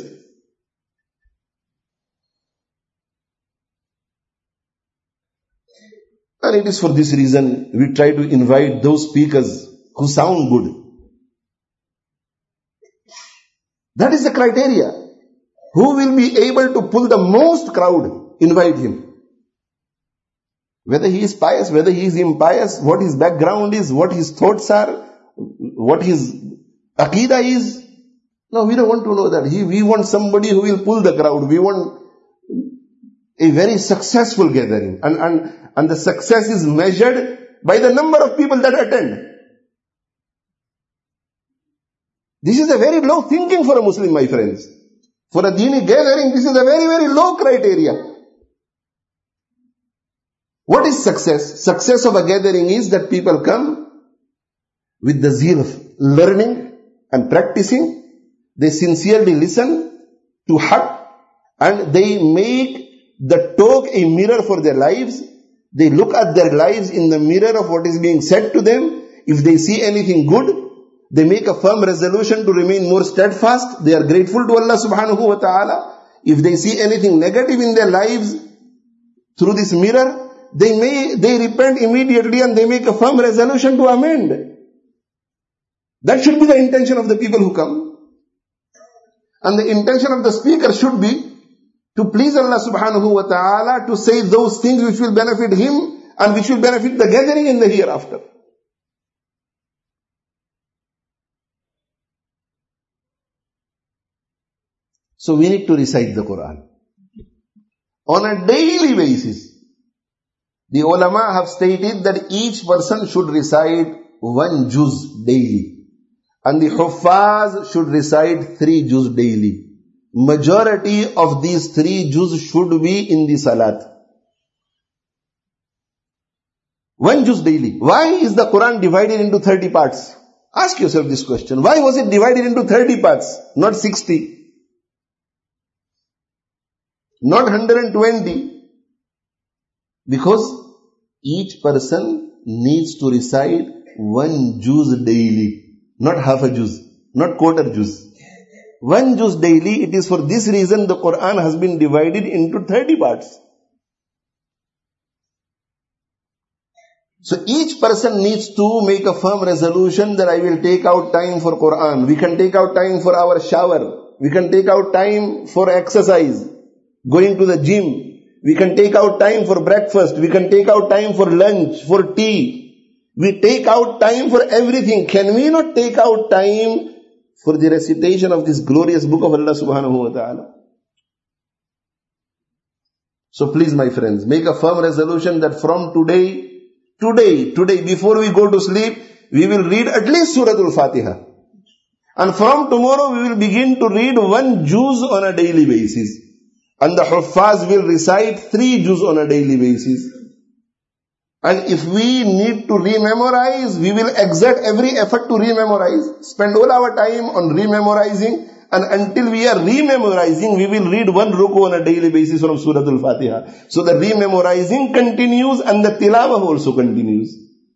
And it is for this reason we try to invite those speakers who sound good. That is the criteria. Who will be able to pull the most crowd, invite him. Whether he is pious, whether he is impious, what his background is, what his thoughts are, what his aqidah is. No, we don't want to know that. We want somebody who will pull the crowd. We want a very successful gathering. And the success is measured by the number of people that attend. This is a very low thinking for a Muslim, my friends. For a Dini gathering, this is a very, very low criteria. What is success? Success of a gathering is that people come with the zeal of learning and practicing. They sincerely listen to haqq and they make the talk a mirror for their lives. They look at their lives in the mirror of what is being said to them. If they see anything good, they make a firm resolution to remain more steadfast. They are grateful to Allah subhanahu wa ta'ala. If they see anything negative in their lives through this mirror, they repent immediately and they make a firm resolution to amend. That should be the intention of the people who come. And the intention of the speaker should be to please Allah subhanahu wa ta'ala, to say those things which will benefit him and which will benefit the gathering in the hereafter. So we need to recite the Quran on a daily basis. The ulama have stated that each person should recite 1 juz daily. And the huffaz should recite 3 juz daily. Majority of these 3 juz should be in the salat. 1 juz daily. Why is the Quran divided into 30 parts? Ask yourself this question. Why was it divided into 30 parts, not 60? Not 120? Because each person needs to recite 1 juz daily, not half a juz, not quarter juz. 1 juz daily. It is for this reason the Quran has been divided into 30 parts. So each person needs to make a firm resolution that I will take out time for Quran. We can take out time for our shower. We can take out time for exercise, going to the gym. We can take out time for breakfast. We can take out time for lunch, for tea. We take out time for everything. Can we not take out time for the recitation of this glorious book of Allah subhanahu wa ta'ala? So please, my friends, make a firm resolution that from today, before we go to sleep, we will read at least Surah Al-Fatiha. And from tomorrow we will begin to read 1 juz on a daily basis. And the huffaz will recite 3 juz on a daily basis. And if we need to rememorize, we will exert every effort to rememorize. Spend all our time on rememorizing. And until we are rememorizing, we will read 1 ruku on a daily basis from Surah Al-Fatiha. So the rememorizing continues and the tilawah also continues.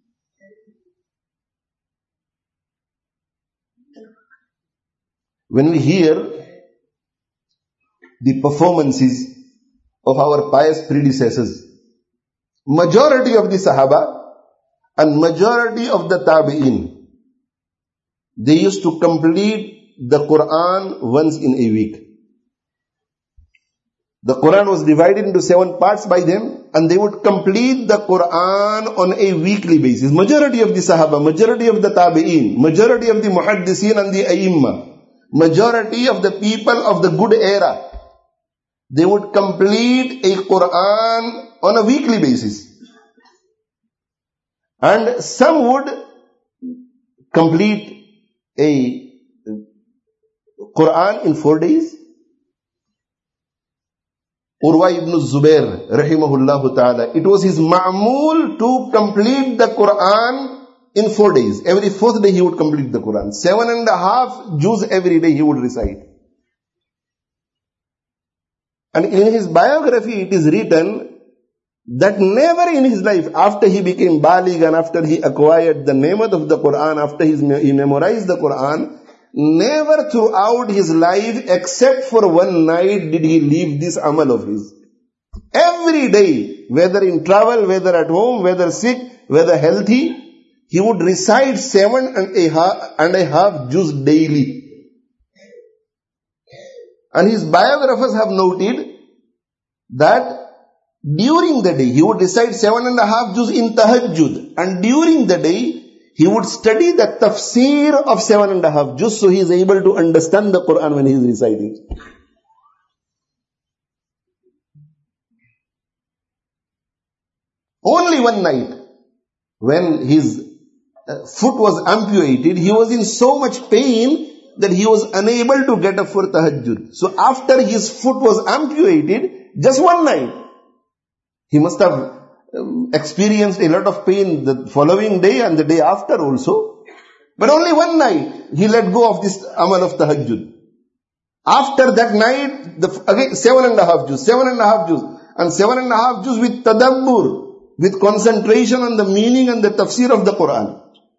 When we hear the performances of our pious predecessors, majority of the Sahaba and majority of the Tabi'in, they used to complete the Quran once in a week. The Quran was divided into 7 parts by them and they would complete the Quran on a weekly basis. Majority of the Sahaba, majority of the Tabi'in, majority of the Muhaddisin and the A'immah, majority of the people of the good era, they would complete a Quran on a weekly basis. And some would complete a Quran in 4 days. Urwa ibn Zubair, rahimahullah ta'ala, it was his ma'mul to complete the Quran in 4 days. Every 4th day he would complete the Quran. 7.5 juz every day he would recite. And in his biography it is written that never in his life, after he became baligh and after he acquired the nemat of the Quran, after he memorized the Quran, never throughout his life except for one night did he leave this amal of his. Every day, whether in travel, whether at home, whether sick, whether healthy, he would recite 7.5 juz daily. And his biographers have noted that during the day, he would recite 7.5 juz in tahajjud. And during the day, he would study the tafsir of 7.5 juz, so he is able to understand the Quran when he is reciting. Only one night, when his foot was amputated, he was in so much pain that he was unable to get up for tahajjud. So after his foot was amputated, just one night, he must have experienced a lot of pain the following day and the day after also. But only one night, he let go of this amal of tahajjud. After that night, again 7.5 juz, 7.5 juz, and 7.5 juz with tadabbur, with concentration on the meaning and the tafsir of the Quran.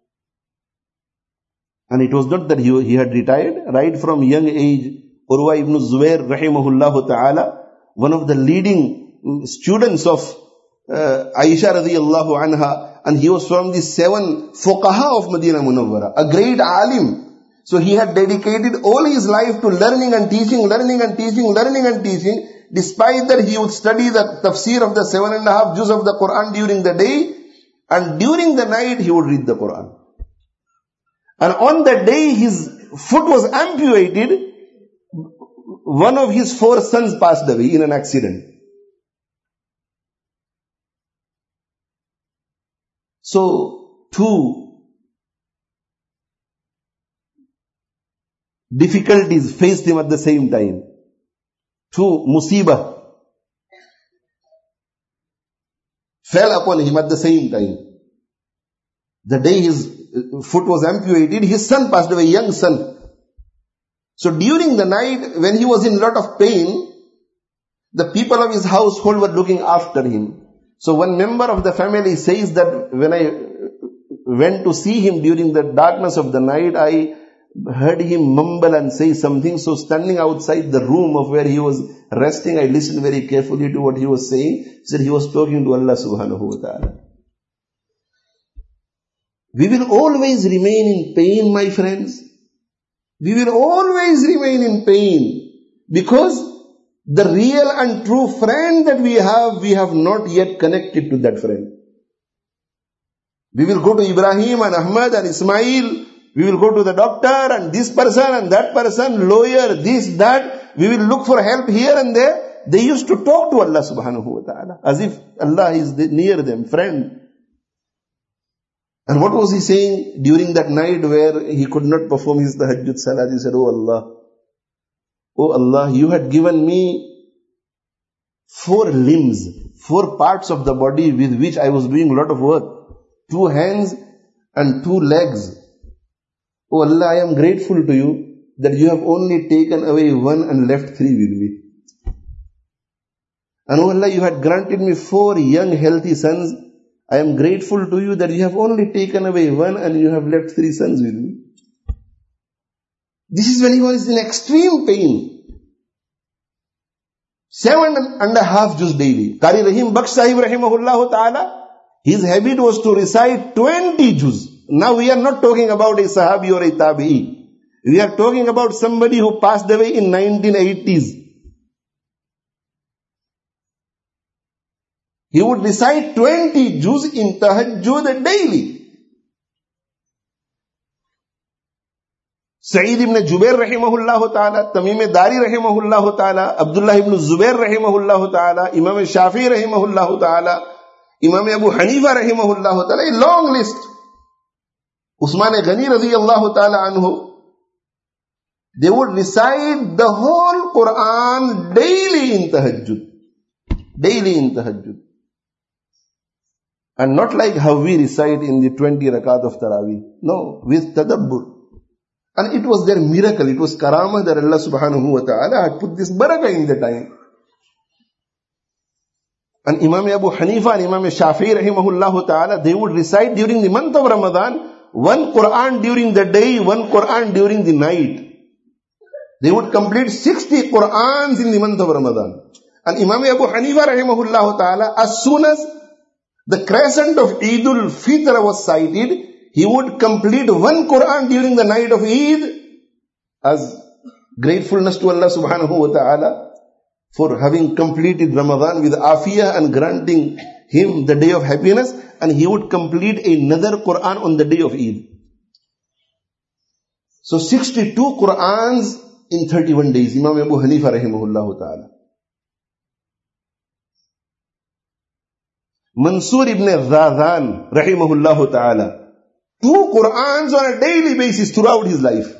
And it was not that he had retired. Right from young age, Urwa ibn Zubair rahimahullah ta'ala, one of the leading students of Aisha radiyallahu anha, and he was from the 7 fuqaha of Madinah Munawwara, a great alim. So he had dedicated all his life to learning and teaching, despite that he would study the tafsir of the 7.5 juz of the Quran during the day, and during the night he would read the Quran. And on the day his foot was amputated, one of his 4 sons passed away in an accident. So, 2 difficulties faced him at the same time. 2 musibah fell upon him at the same time. The day his foot was amputated, his son passed away, young son. So during the night, when he was in a lot of pain, the people of his household were looking after him. So one member of the family says that when I went to see him during the darkness of the night, I heard him mumble and say something. So standing outside the room of where he was resting, I listened very carefully to what he was saying. He said he was talking to Allah subhanahu wa ta'ala. We will always remain in pain, my friends. We will always remain in pain because the real and true friend that we have not yet connected to that friend. We will go to Ibrahim and Ahmad and Ismail. We will go to the doctor and this person and that person, lawyer, this, that. We will look for help here and there. They used to talk to Allah subhanahu wa ta'ala as if Allah is near them, friend. And what was he saying during that night where he could not perform his tahajjud salat? He said, Oh Allah, you had given me 4 limbs, 4 parts of the body with which I was doing a lot of work. 2 hands and 2 legs. Oh Allah, I am grateful to you that you have only taken away 1 and left 3 with me. And oh Allah, you had granted me 4 young healthy sons. I am grateful to you that you have only taken away 1 and you have left 3 sons with me. This is when he was in extreme pain. 7.5 juz daily. Qari Rahim Baksh Sahib rahimahullah ta'ala, his habit was to recite 20 juz. Now we are not talking about a sahabi or a tabi'i. We are talking about somebody who passed away in 1980s. He would recite 20 juz in tahajjud daily. Sa'id ibn Jubair rahimahullah ta'ala, Tamim Dari rahimahullah ta'ala, Abdullah ibn Zubair rahimahullah ta'ala, Imam Shafi rahimahullah ta'ala, Imam Abu Hanifa rahimahullah ta'ala, a long list. Usman Ghani radiyallahu ta'ala anhu. They would recite the whole Quran daily in tahajjud. Daily in tahajjud. And not like how we recite in the 20 rakat of Taraweeh. No, with tadabbur. And it was their miracle. It was karamah that Allah subhanahu wa ta'ala had put this barakah in the time. And Imam Abu Hanifa and Imam Shafi'i rahimahullah ta'ala, they would recite during the month of Ramadan, one Quran during the day, one Quran during the night. They would complete 60 Qurans in the month of Ramadan. And Imam Abu Hanifa rahimahullah ta'ala, as soon as the crescent of Eidul Fitr was sighted, he would complete one Quran during the night of Eid as gratefulness to Allah subhanahu wa ta'ala for having completed Ramadan with afiyah and granting him the day of happiness, and he would complete another Quran on the day of Eid. So 62 Qurans in 31 days, Imam Abu Hanifa rahimahullah ta'ala. Mansur ibn Zadhan rahimahullah ta'ala, 2 Qurans on a daily basis throughout his life.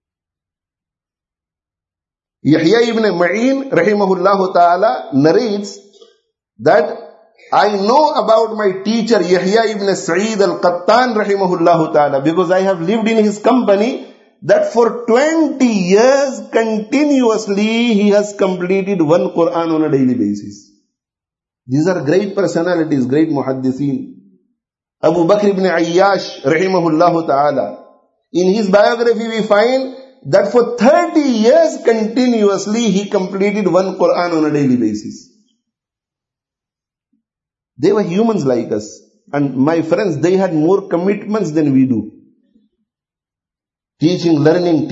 Yahya ibn Ma'in rahimahullah ta'ala narrates that I know about my teacher Yahya ibn Sa'id al-Qattan rahimahullah ta'ala, because I have lived in his company, that for 20 years continuously he has completed one Quran on a daily basis. These are great personalities, great muhaddithin. Abu Bakr ibn Ayyash rahimahullah ta'ala, in his biography we find that for 30 years continuously he completed one Quran on a daily basis. They were humans like us. And my friends, they had more commitments than we do. Teaching, learning.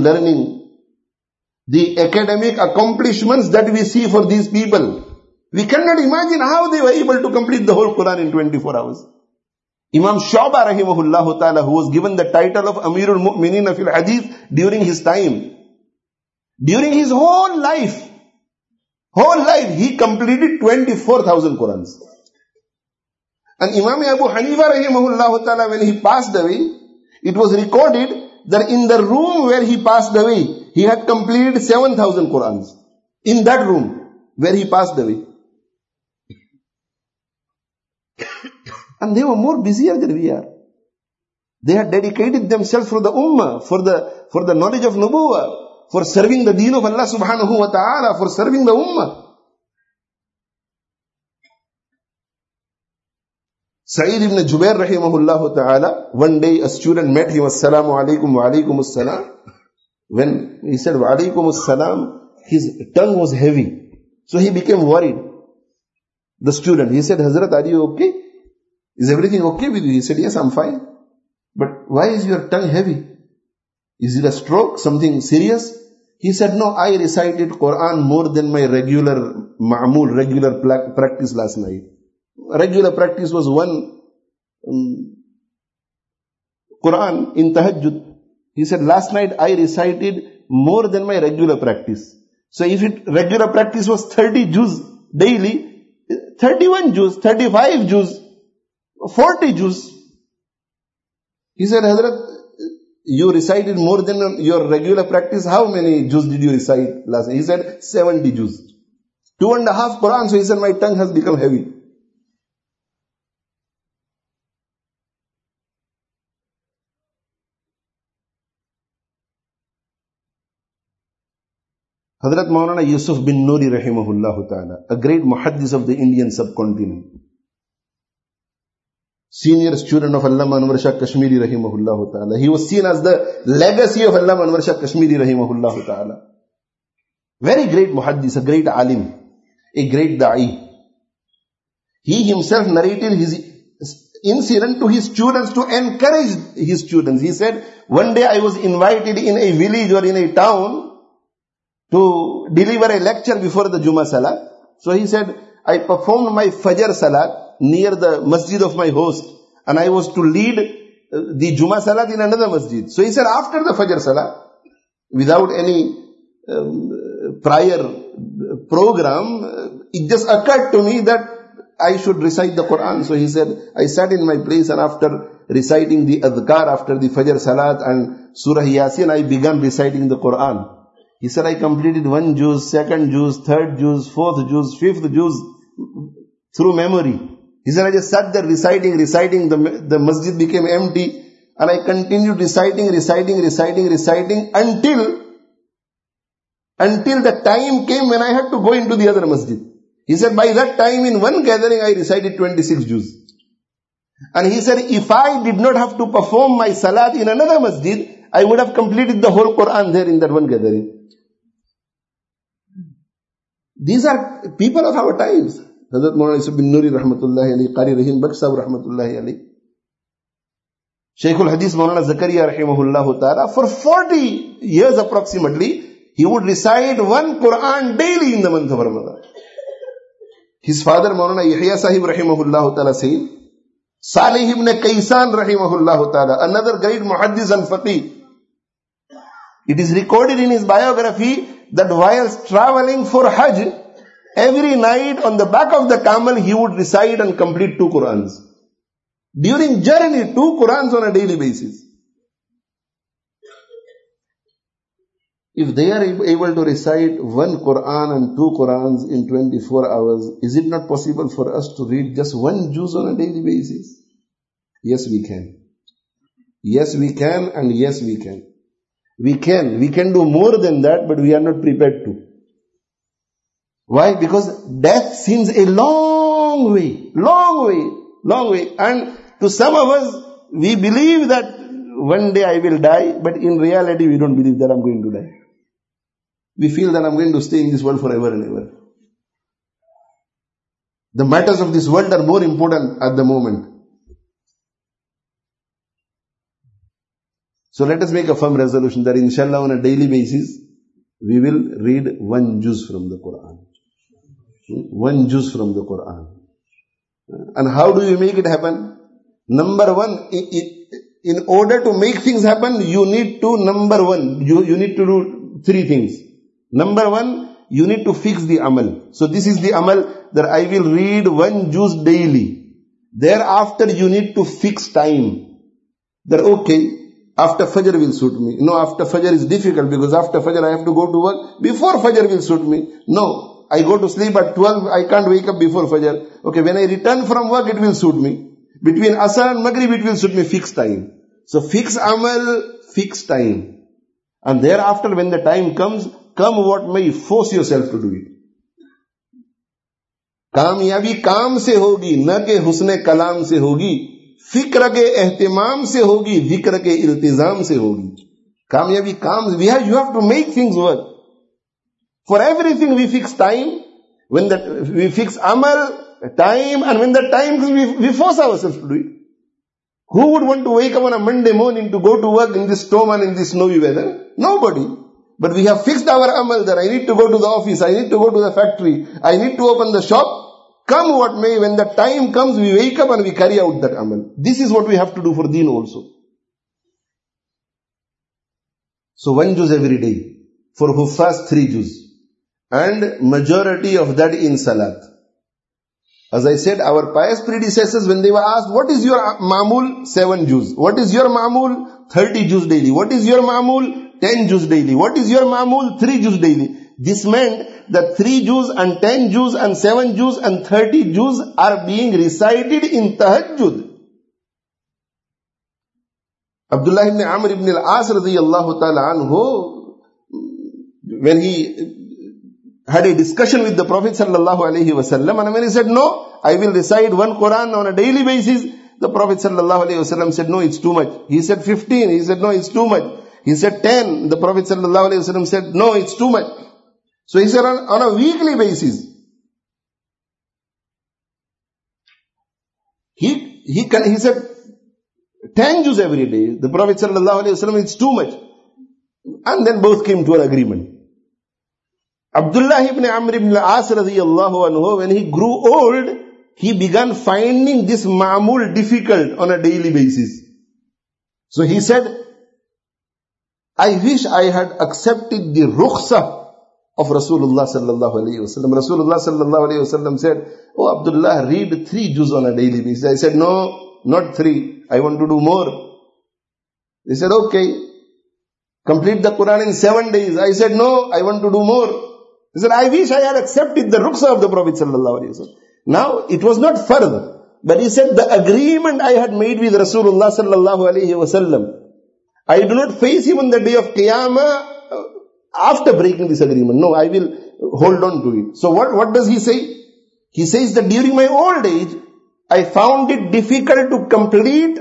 The academic accomplishments that we see for these people, we cannot imagine how they were able to complete the whole Quran in 24 hours. Imam Shu'bah rahimahullah ta'ala, who was given the title of Amirul Mu'mineen fil Hadith during his time, during his whole life, he completed 24,000 Qurans. And Imam Abu Hanifa rahimahullah ta'ala, when he passed away, it was recorded that in the room where he passed away, he had completed 7,000 Qurans. In that room where he passed away. And they were more busier than we are. They had dedicated themselves for the ummah, for the knowledge of nubuwwah, for serving the deen of Allah subhanahu wa ta'ala, for serving the ummah. Sa'id ibn Jubair rahimahullah ta'ala, one day a student met him, assalamu alaikum wa alaikum assalam. When he said wa alaikum assalam, his tongue was heavy. So he became worried. The student, he said, Hazrat, are you okay? Is everything okay with you? He said, yes, I'm fine. But why is your tongue heavy? Is it a stroke? Something serious? He said, no, I recited Quran more than my regular practice last night. Regular practice was one Quran in tahajjud. He said, last night I recited more than my regular practice. So if regular practice was 30 juz daily, 31 juz, 35 juz, 40 juz. He said, Hazrat, you recited more than your regular practice. How many juz did you recite last night? He said, 70 juz. 2.5 Quran. So he said, my tongue has become heavy. Hazrat Maulana Yusuf bin Nuri rahimahullah ta'ala, a great muhaddis of the Indian subcontinent, senior student of Allama Anwar Shah Kashmiri rahimahullah ta'ala. He was seen as the legacy of Allama Anwar Shah Kashmiri rahimahullah ta'ala. Very great muhaddis, a great alim, a great da'i. He himself narrated his incident to his students to encourage his students. He said, one day I was invited in a village or in a town to deliver a lecture before the Jummah Salat. So he said, I performed my Fajr Salat near the masjid of my host, and I was to lead the Jummah Salat in another masjid. So he said, after the Fajr Salat, without any prior program, it just occurred to me that I should recite the Quran. So he said, I sat in my place, and after reciting the adhkar after the Fajr Salat and Surah Yasin, I began reciting the Quran. He said, I completed one juz, second juz, third juz, fourth juz, fifth juz through memory. He said, I just sat there reciting, the masjid became empty, and I continued reciting until the time came when I had to go into the other masjid. He said, by that time in one gathering I recited 26 juz. And he said, if I did not have to perform my salat in another masjid, I would have completed the whole Quran there in that one gathering. These are people of our times. Hazrat Maulana Yusuf bin Nuri rahmatullahi alayhi, Qari Rahim Baksh Sahib rahmatullahi alayhi. Shaykhul Hadith Maulana Zakaria rahimahullah ta'ala, for 40 years approximately, he would recite one Quran daily in the month of Ramadan. His father Maulana Yahya Sahib rahimahullah ta'ala said, Salih ibn Kaysan rahimahullah ta'ala, another great muhaddis and faqih. It is recorded in his biography that whilst traveling for Hajj, every night on the back of the camel he would recite and complete 2 Qurans. During journey, 2 Qurans on a daily basis. If they are able to recite 1 Quran and 2 Qurans in 24 hours, is it not possible for us to read just 1 juz on a daily basis? Yes, we can. Yes, we can, and yes, we can. We can do more than that, but we are not prepared to. Why? Because death seems a long way. And to some of us, we believe that one day I will die, but in reality we don't believe that I'm going to die. We feel that I'm going to stay in this world forever and ever. The matters of this world are more important at the moment. So let us make a firm resolution that inshallah on a daily basis, we will read 1 juz from the Quran. 1 juz from the Quran. And how do you make it happen? Number one, in order to make things happen, you need to, you need to do 3 things. Number one, you need to fix the amal. So this is the amal that I will read 1 juz daily. Thereafter you need to fix time. That okay, after Fajr will suit me. No, after Fajr is difficult because after Fajr I have to go to work. Before Fajr will suit me. No, I go to sleep at 12, I can't wake up before Fajr. Okay, when I return from work it will suit me. Between Asr and Maghrib it will suit me, fix time. So fix amal, fix time. And thereafter when the time comes, come what may, force yourself to do it. कामयाबी काम से होगी, न के हुस्ने कलाम से होगी, फिक्र के एहतिमाम से होगी, जिक्र के इल्तिजाम से होगी. कामयाबी काम, you have to make things work. For everything we fix time, we fix amal, time, and when the time comes, we force ourselves to do it. Who would want to wake up on a Monday morning to go to work in this storm and in this snowy weather? Nobody. But we have fixed our amal that I need to go to the office, I need to go to the factory, I need to open the shop. Come what may, when the time comes, we wake up and we carry out that amal. This is what we have to do for deen also. So 1 juz every day. For Huffaz 3 juz. And majority of that in salat. As I said, our pious predecessors, when they were asked, what is your ma'mul? 7 juz. What is your ma'mul? 30 juz daily. What is your ma'mul? 10 juz daily. What is your ma'mul? 3 juz daily. This meant that 3 juz and 10 juz and 7 juz and 30 juz are being recited in tahajjud. Abdullah ibn Amr ibn al-As radiyallahu ta'ala anhu, when he had a discussion with the Prophet sallallahu alayhi wasallam, and when he said, no, I will recite 1 Quran on a daily basis, the Prophet sallallahu alayhi wasallam said, no, it's too much. He said 15, he said, no, it's too much. He said 10, the Prophet sallallahu alayhi wasallam said, no, it's too much. So he said on a weekly basis, he said 10 juz every day. The Prophet sallallahu alayhi wasallam, it's too much. And then both came to an agreement. Abdullah ibn Amr ibn al-As radiyallahu anhu, when he grew old, he began finding this ma'mul difficult on a daily basis. So he said, I wish I had accepted the rukhsah of Rasulullah sallallahu alayhi wasallam. Rasulullah sallallahu alayhi wasallam said, oh Abdullah, read 3 juz on a daily basis. I said, no, not 3. I want to do more. They said, okay, complete the Quran in 7 days. I said, no, I want to do more. He said, I wish I had accepted the rukhsah of the Prophet sallallahu alayhi wasallam. Now, it was not fard, but he said, the agreement I had made with Rasulullah sallallahu alayhi wasallam, I do not face him on the day of Qiyamah after breaking this agreement. No, I will hold on to it. So what does he say? He says that during my old age, I found it difficult to complete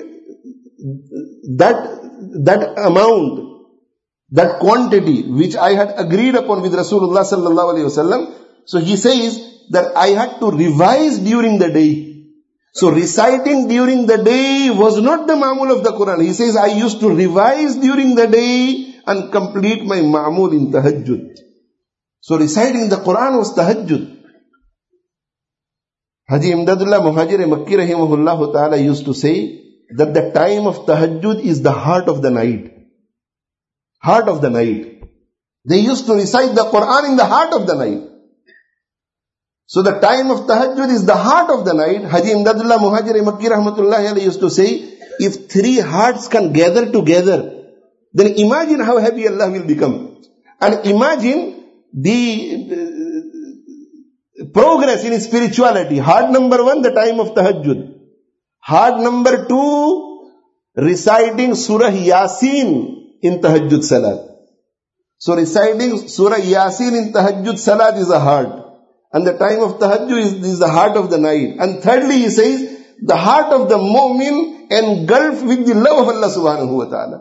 that amount, that quantity which I had agreed upon with Rasulullah sallallahu alaihi wasallam. So he says that I had to revise during the day. So reciting during the day was not the ma'mul of the Quran. He says I used to revise during the day and complete my ma'mul in tahajjud. So reciting the Quran was tahajjud. Haji Imdadullah Muhajir Makki rahimahullah ta'ala used to say that the time of tahajjud is the heart of the night. Heart of the night. They used to recite the Quran in the heart of the night. So the time of tahajjud is the heart of the night. Haji Imdadullah Muhajir Makki rahmatullah alayhi used to say, if three hearts can gather together, then imagine how happy Allah will become. And imagine the progress in spirituality. Heart number one, the time of tahajjud. Heart number two, reciting Surah Yasin in tahajjud salat. So reciting Surah Yasin in tahajjud salat is a heart. And the time of tahajjud is the heart of the night. And thirdly, he says, the heart of the mu'min engulfed with the love of Allah subhanahu wa ta'ala.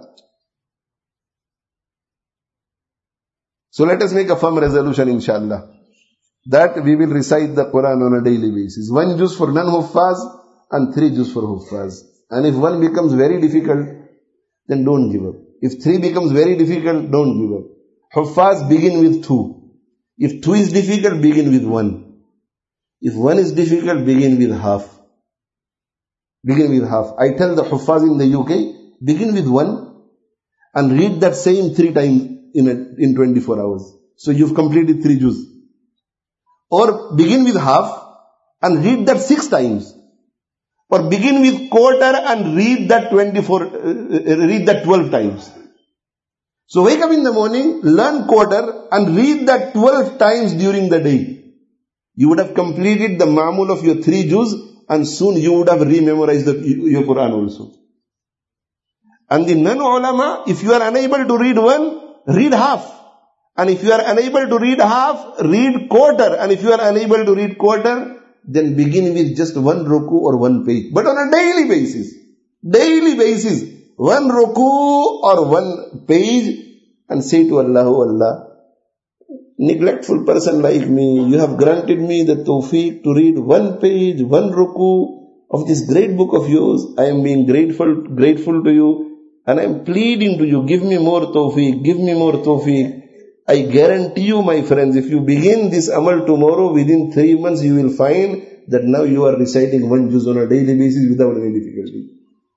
So let us make a firm resolution, inshallah, that we will recite the Quran on a daily basis. 1 juz for non-huffaz and 3 juz for huffaz. And if one becomes very difficult, then don't give up. If 3 becomes very difficult, don't give up. Huffaz, begin with 2. If 2 is difficult, begin with 1. If 1 is difficult, begin with half. Begin with half. I tell the Huffaz in the UK, begin with 1 and read that same 3 times in 24 hours. So you've completed 3 juz. Or begin with half and read that 6 times. Or begin with quarter and read that 12 times. So wake up in the morning, learn quarter and read that 12 times during the day. You would have completed the ma'mul of your 3 juz and soon you would have rememorized your Quran also. And the non-ulama, if you are unable to read 1, read half. And if you are unable to read half, read quarter. And if you are unable to read quarter, then begin with just 1 ruku or 1 page. But on a daily basis. Daily basis. 1 ruku or 1 page and say to Allah, oh Allah, neglectful person like me, you have granted me the tawfiq to read 1 page, 1 ruku of this great book of yours. I am being grateful to you. And I am pleading to you, give me more tawfiq, give me more tawfiq. I guarantee you, my friends, if you begin this amal tomorrow, within 3 months, you will find that now you are reciting 1 juz on a daily basis without any difficulty.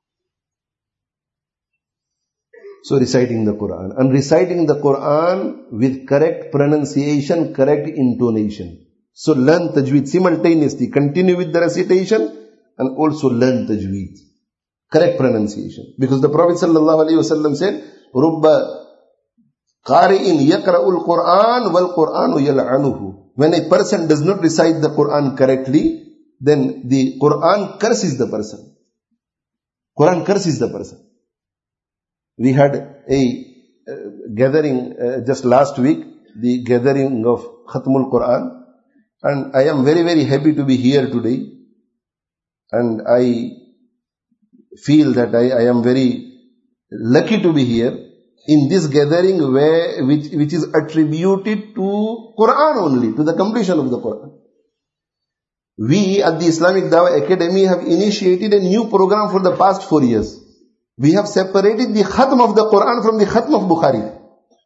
So reciting the Quran. And reciting the Quran with correct pronunciation, correct intonation. So learn tajweed simultaneously. Continue with the recitation and also learn tajweed. Correct pronunciation. Because the Prophet ﷺ said, Rubba qari'in yaqra'ul Qur'an wal Qur'anu yal'anuhu. When a person does not recite the Quran correctly, then the Quran curses the person. Quran curses the person. We had a gathering just last week, the gathering of Khatmul Quran. And I am very, very happy to be here today. And I feel that I am very lucky to be here in this gathering which is attributed to Quran only, to the completion of the Quran. We at the Islamic Dawah Academy have initiated a new program for the past 4 years. We have separated the Khatm of the Quran from the Khatm of Bukhari.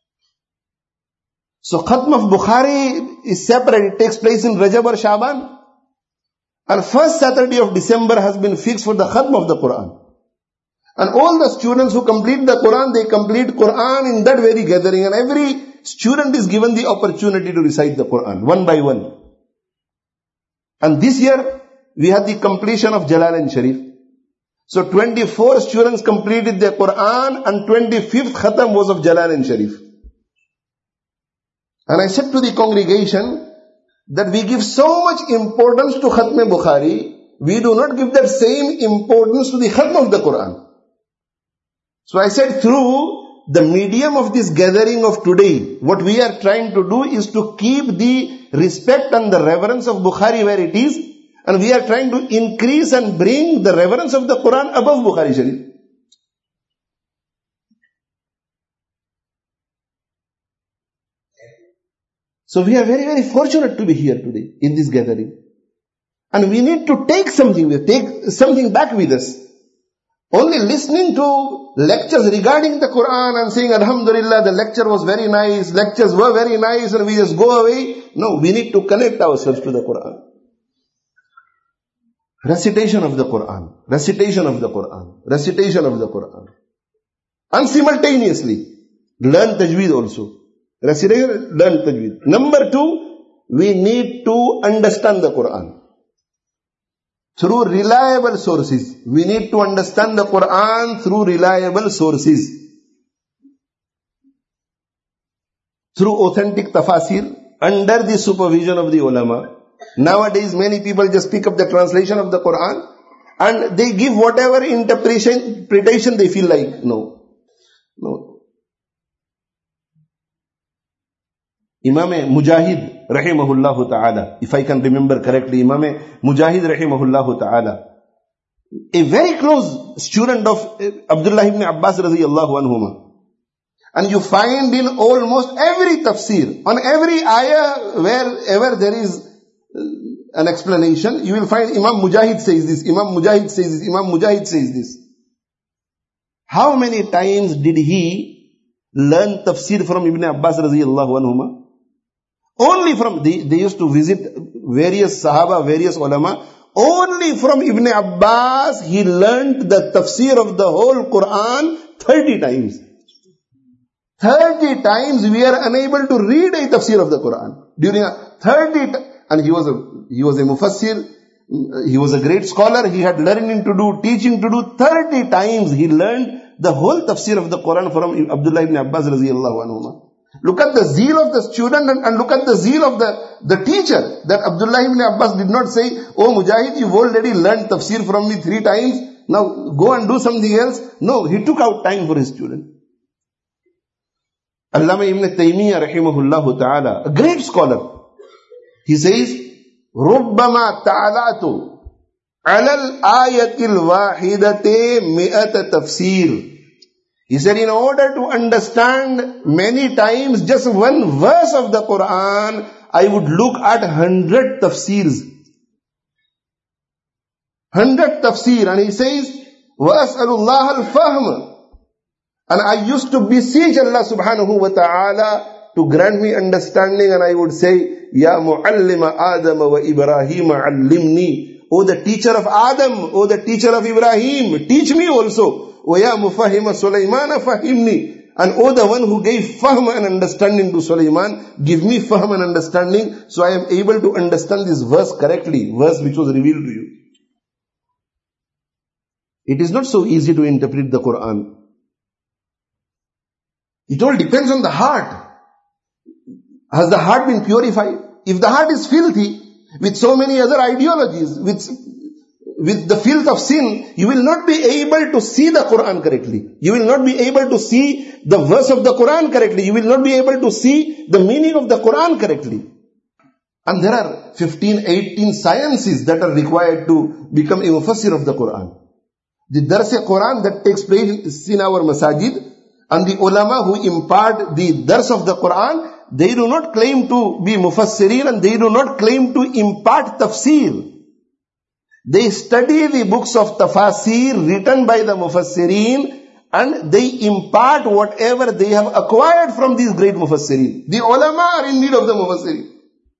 So Khatm of Bukhari is separate. It takes place in Rajab or Shaban. And first Saturday of December has been fixed for the Khatm of the Quran. And all the students who complete the Quran, they complete Quran in that very gathering. And every student is given the opportunity to recite the Quran, one by one. And this year, we had the completion of Jalalain Sharif. So 24 students completed their Quran and 25th Khatam was of Jalalain Sharif. And I said to the congregation that we give so much importance to Khatm Bukhari, we do not give that same importance to the Khatm of the Quran. So I said through the medium of this gathering of today, what we are trying to do is to keep the respect and the reverence of Bukhari where it is, and we are trying to increase and bring the reverence of the Quran above Bukhari Sharif. So we are very, very fortunate to be here today in this gathering. And we need to take something back with us. Only listening to lectures regarding the Quran and saying, Alhamdulillah, the lecture was very nice, lectures were very nice, and we just go away. No, we need to connect ourselves to the Quran. Recitation of the Quran, recitation of the Quran, recitation of the Quran. And simultaneously, learn tajweed also. Recitation, learn tajweed. Number 2, we need to understand the Quran. Through reliable sources. We need to understand the Quran through reliable sources. Through authentic tafasir, under the supervision of the ulama. Nowadays, many people just pick up the translation of the Quran and they give whatever interpretation they feel like. No. Imam Mujahid rahimahullah ta'ala, if I can remember correctly, Imam Mujahid rahimahullah ta'ala, a very close student of Abdullah ibn Abbas radiyallahu anhuma. And you find in almost every tafsir, on every ayah, wherever there is an explanation, you will find Imam Mujahid says this, Imam Mujahid says this, Imam Mujahid says this. How many times did he learn tafsir from Ibn Abbas radiyallahu anhuma? Only from, they used to visit various Sahaba, various ulama. Only from Ibn Abbas he learned the tafsir of the whole Quran 30 times. 30 times we are unable to read a tafsir of the Quran. During 30, and he was a mufassir, he was a great scholar, he had learning to do, teaching to do. 30 times he learned the whole tafsir of the Quran from Abdullah ibn Abbas radiyallahu anhu. Look at the zeal of the student and look at the zeal of the teacher. That Abdullah ibn Abbas did not say, oh Mujahid, you've already learned tafsir from me 3 times, now go and do something else. No, he took out time for his student. Allama ibn Taymiyyah rahimahullah ta'ala, a great scholar, he says, رُبَّمَا تَعَلَعْتُ عَلَى الْآيَةِ الْوَاحِدَةِ مِئَةَ تَفْسِيرٍ. He said, in order to understand many times just one verse of the Quran, I would look at 100 tafsirs. 100 tafsir. And he says, وَأَسْأَلُ اللَّهَ الْفَهْمَ. And I used to beseech Allah subhanahu wa ta'ala to grant me understanding, and I would say, Ya mu'allima Adam wa Ibrahim allimni. O the teacher of Adam, O the teacher of Ibrahim, teach me also. وَيَا مُفَهِمَ سُلَيْمَانَ فَهِمْنِي. And O the one who gave fahm and understanding to Sulaiman, give me fahm and understanding, so I am able to understand this verse correctly, verse which was revealed to you. It is not so easy to interpret the Quran. It all depends on the heart. Has the heart been purified? If the heart is filthy, with so many other ideologies, with the filth of sin, you will not be able to see the Quran correctly. You will not be able to see the verse of the Quran correctly. You will not be able to see the meaning of the Quran correctly. And there are 15, 18 sciences that are required to become a mufassir of the Quran. The Dars-e-Quran that takes place in our masajid, and the ulama who impart the Dars of the Quran, they do not claim to be mufassirin and they do not claim to impart tafsir. They study the books of tafasir written by the mufassirin and they impart whatever they have acquired from these great mufassirin. The ulama are in need of the mufassirin.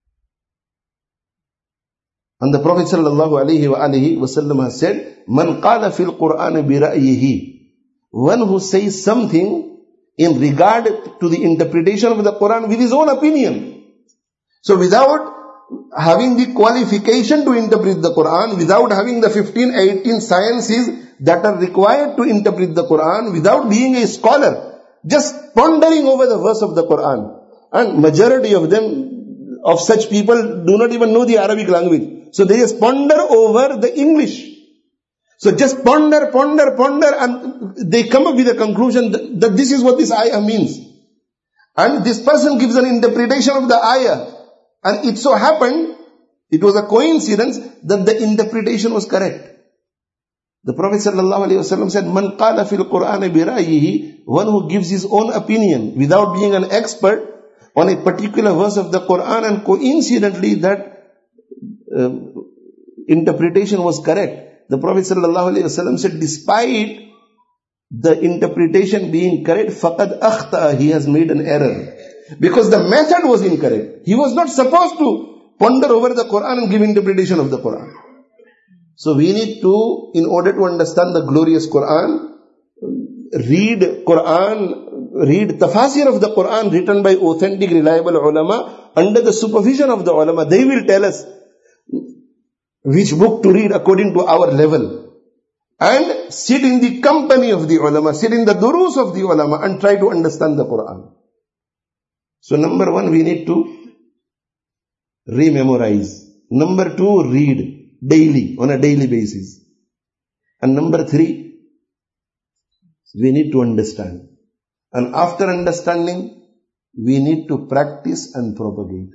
And the Prophet ﷺ has said, Man qala fil Qur'an bi ra'yihi. One who says something in regard to the interpretation of the Quran with his own opinion. So without having the qualification to interpret the Quran, without having the 15, 18 sciences that are required to interpret the Quran, without being a scholar, just pondering over the verse of the Quran. And majority of them, of such people, do not even know the Arabic language. So they just ponder over the English. So just ponder, and they come up with a conclusion that this is what this ayah means. And this person gives an interpretation of the ayah. And it so happened, it was a coincidence that the interpretation was correct. The Prophet ﷺ said, Man qala fil Qur'an bi ra'yihi, one who gives his own opinion without being an expert on a particular verse of the Qur'an, and coincidentally that interpretation was correct. The Prophet ﷺ said, despite the interpretation being correct, faqad akhta, he has made an error. Because the method was incorrect. He was not supposed to ponder over the Qur'an and give interpretation of the Qur'an. So we need to, in order to understand the glorious Qur'an, read tafasir of the Qur'an written by authentic, reliable ulama under the supervision of the ulama. They will tell us which book to read according to our level. And sit in the company of the ulama, sit in the durus of the ulama and try to understand the Qur'an. So number one, we need to rememorize. Number two, read daily, on a daily basis. And number three, we need to understand. And after understanding, we need to practice and propagate.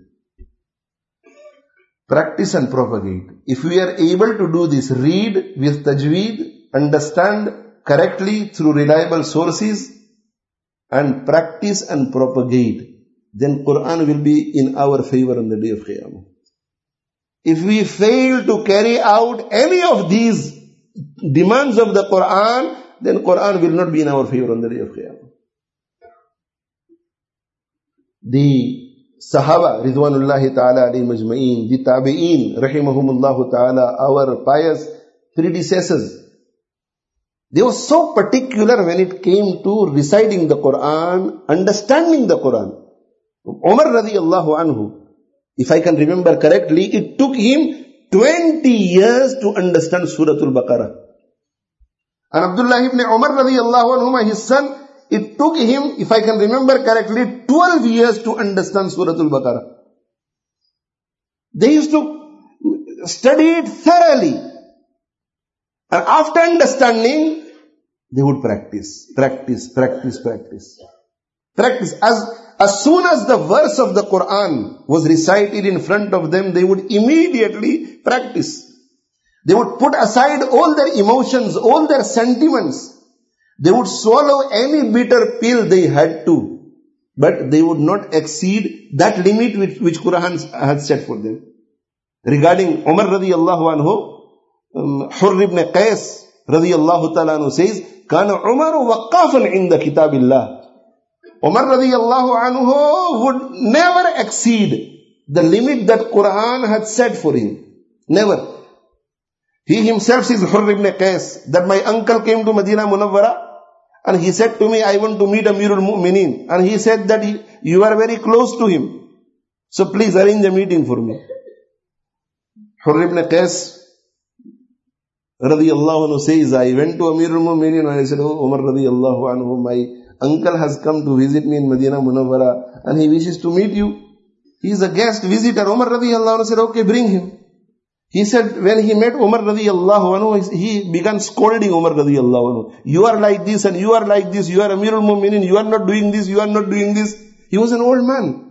Practice and propagate. If we are able to do this, read with tajweed, understand correctly through reliable sources, and practice and propagate, then Quran will be in our favor on the day of Qiyamah. If we fail to carry out any of these demands of the Quran, then Quran will not be in our favor on the day of Qiyamah. The Sahaba, Ridwanullahi ta'ala alayhi majma'een, the Tabi'een, rahimahumullahu ta'ala, our pious predecessors, they were so particular when it came to reciting the Quran, understanding the Quran. Umar radiyallahu anhu, if I can remember correctly, it took him 20 years to understand Surah Al-Baqarah. And Abdullah ibn Umar radiyallahu anhu, his son, it took him, if I can remember correctly, 12 years to understand Surah Al-Baqarah. They used to study it thoroughly. And after understanding, they would practice. As soon as the verse of the Quran was recited in front of them, they would immediately practice. They would put aside all their emotions, all their sentiments. They would swallow any bitter pill they had to. But they would not exceed that limit which Quran had set for them. Regarding Umar radiyallahu anhu, Hurr ibn Qais radiyallahu ta'ala anhu says, Kana Umaru waqafan inda kitabillah. Umar radiyallahu anhu would never exceed the limit that Quran had set for him. Never. He himself says, Hurr ibn Qais, that my uncle came to Medina Munawwara and he said to me, I want to meet Amirul Mu'mineen. And he said that you are very close to him. So please arrange a meeting for me. Hurr ibn Qais radiyallahu anhu says, I went to Amirul Mu'mineen and I said, oh Umar radiyallahu anhu, my uncle has come to visit me in Medina Munawwara and he wishes to meet you. He is a guest visitor. Umar radiyallahu anhu said, okay, bring him. He said, when he met Umar radiyallahu anhu, he began scolding Umar radiyallahu anhu. You are like this and you are like this. You are Amirul Mu'mineen. You are not doing this. You are not doing this. He was an old man.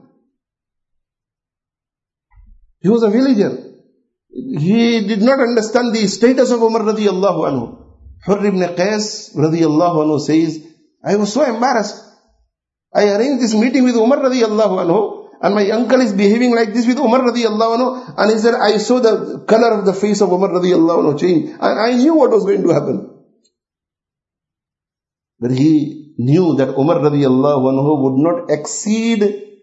He was a villager. He did not understand the status of Umar radiyallahu anhu. Hurr ibn Qais radiyallahu anhu says, I was so embarrassed. I arranged this meeting with Umar radiyallahu anhu, and my uncle is behaving like this with Umar radiyallahu anhu, and he said, I saw the color of the face of Umar radiyallahu anhu change, and I knew what was going to happen. But he knew that Umar radiyallahu anhu would not exceed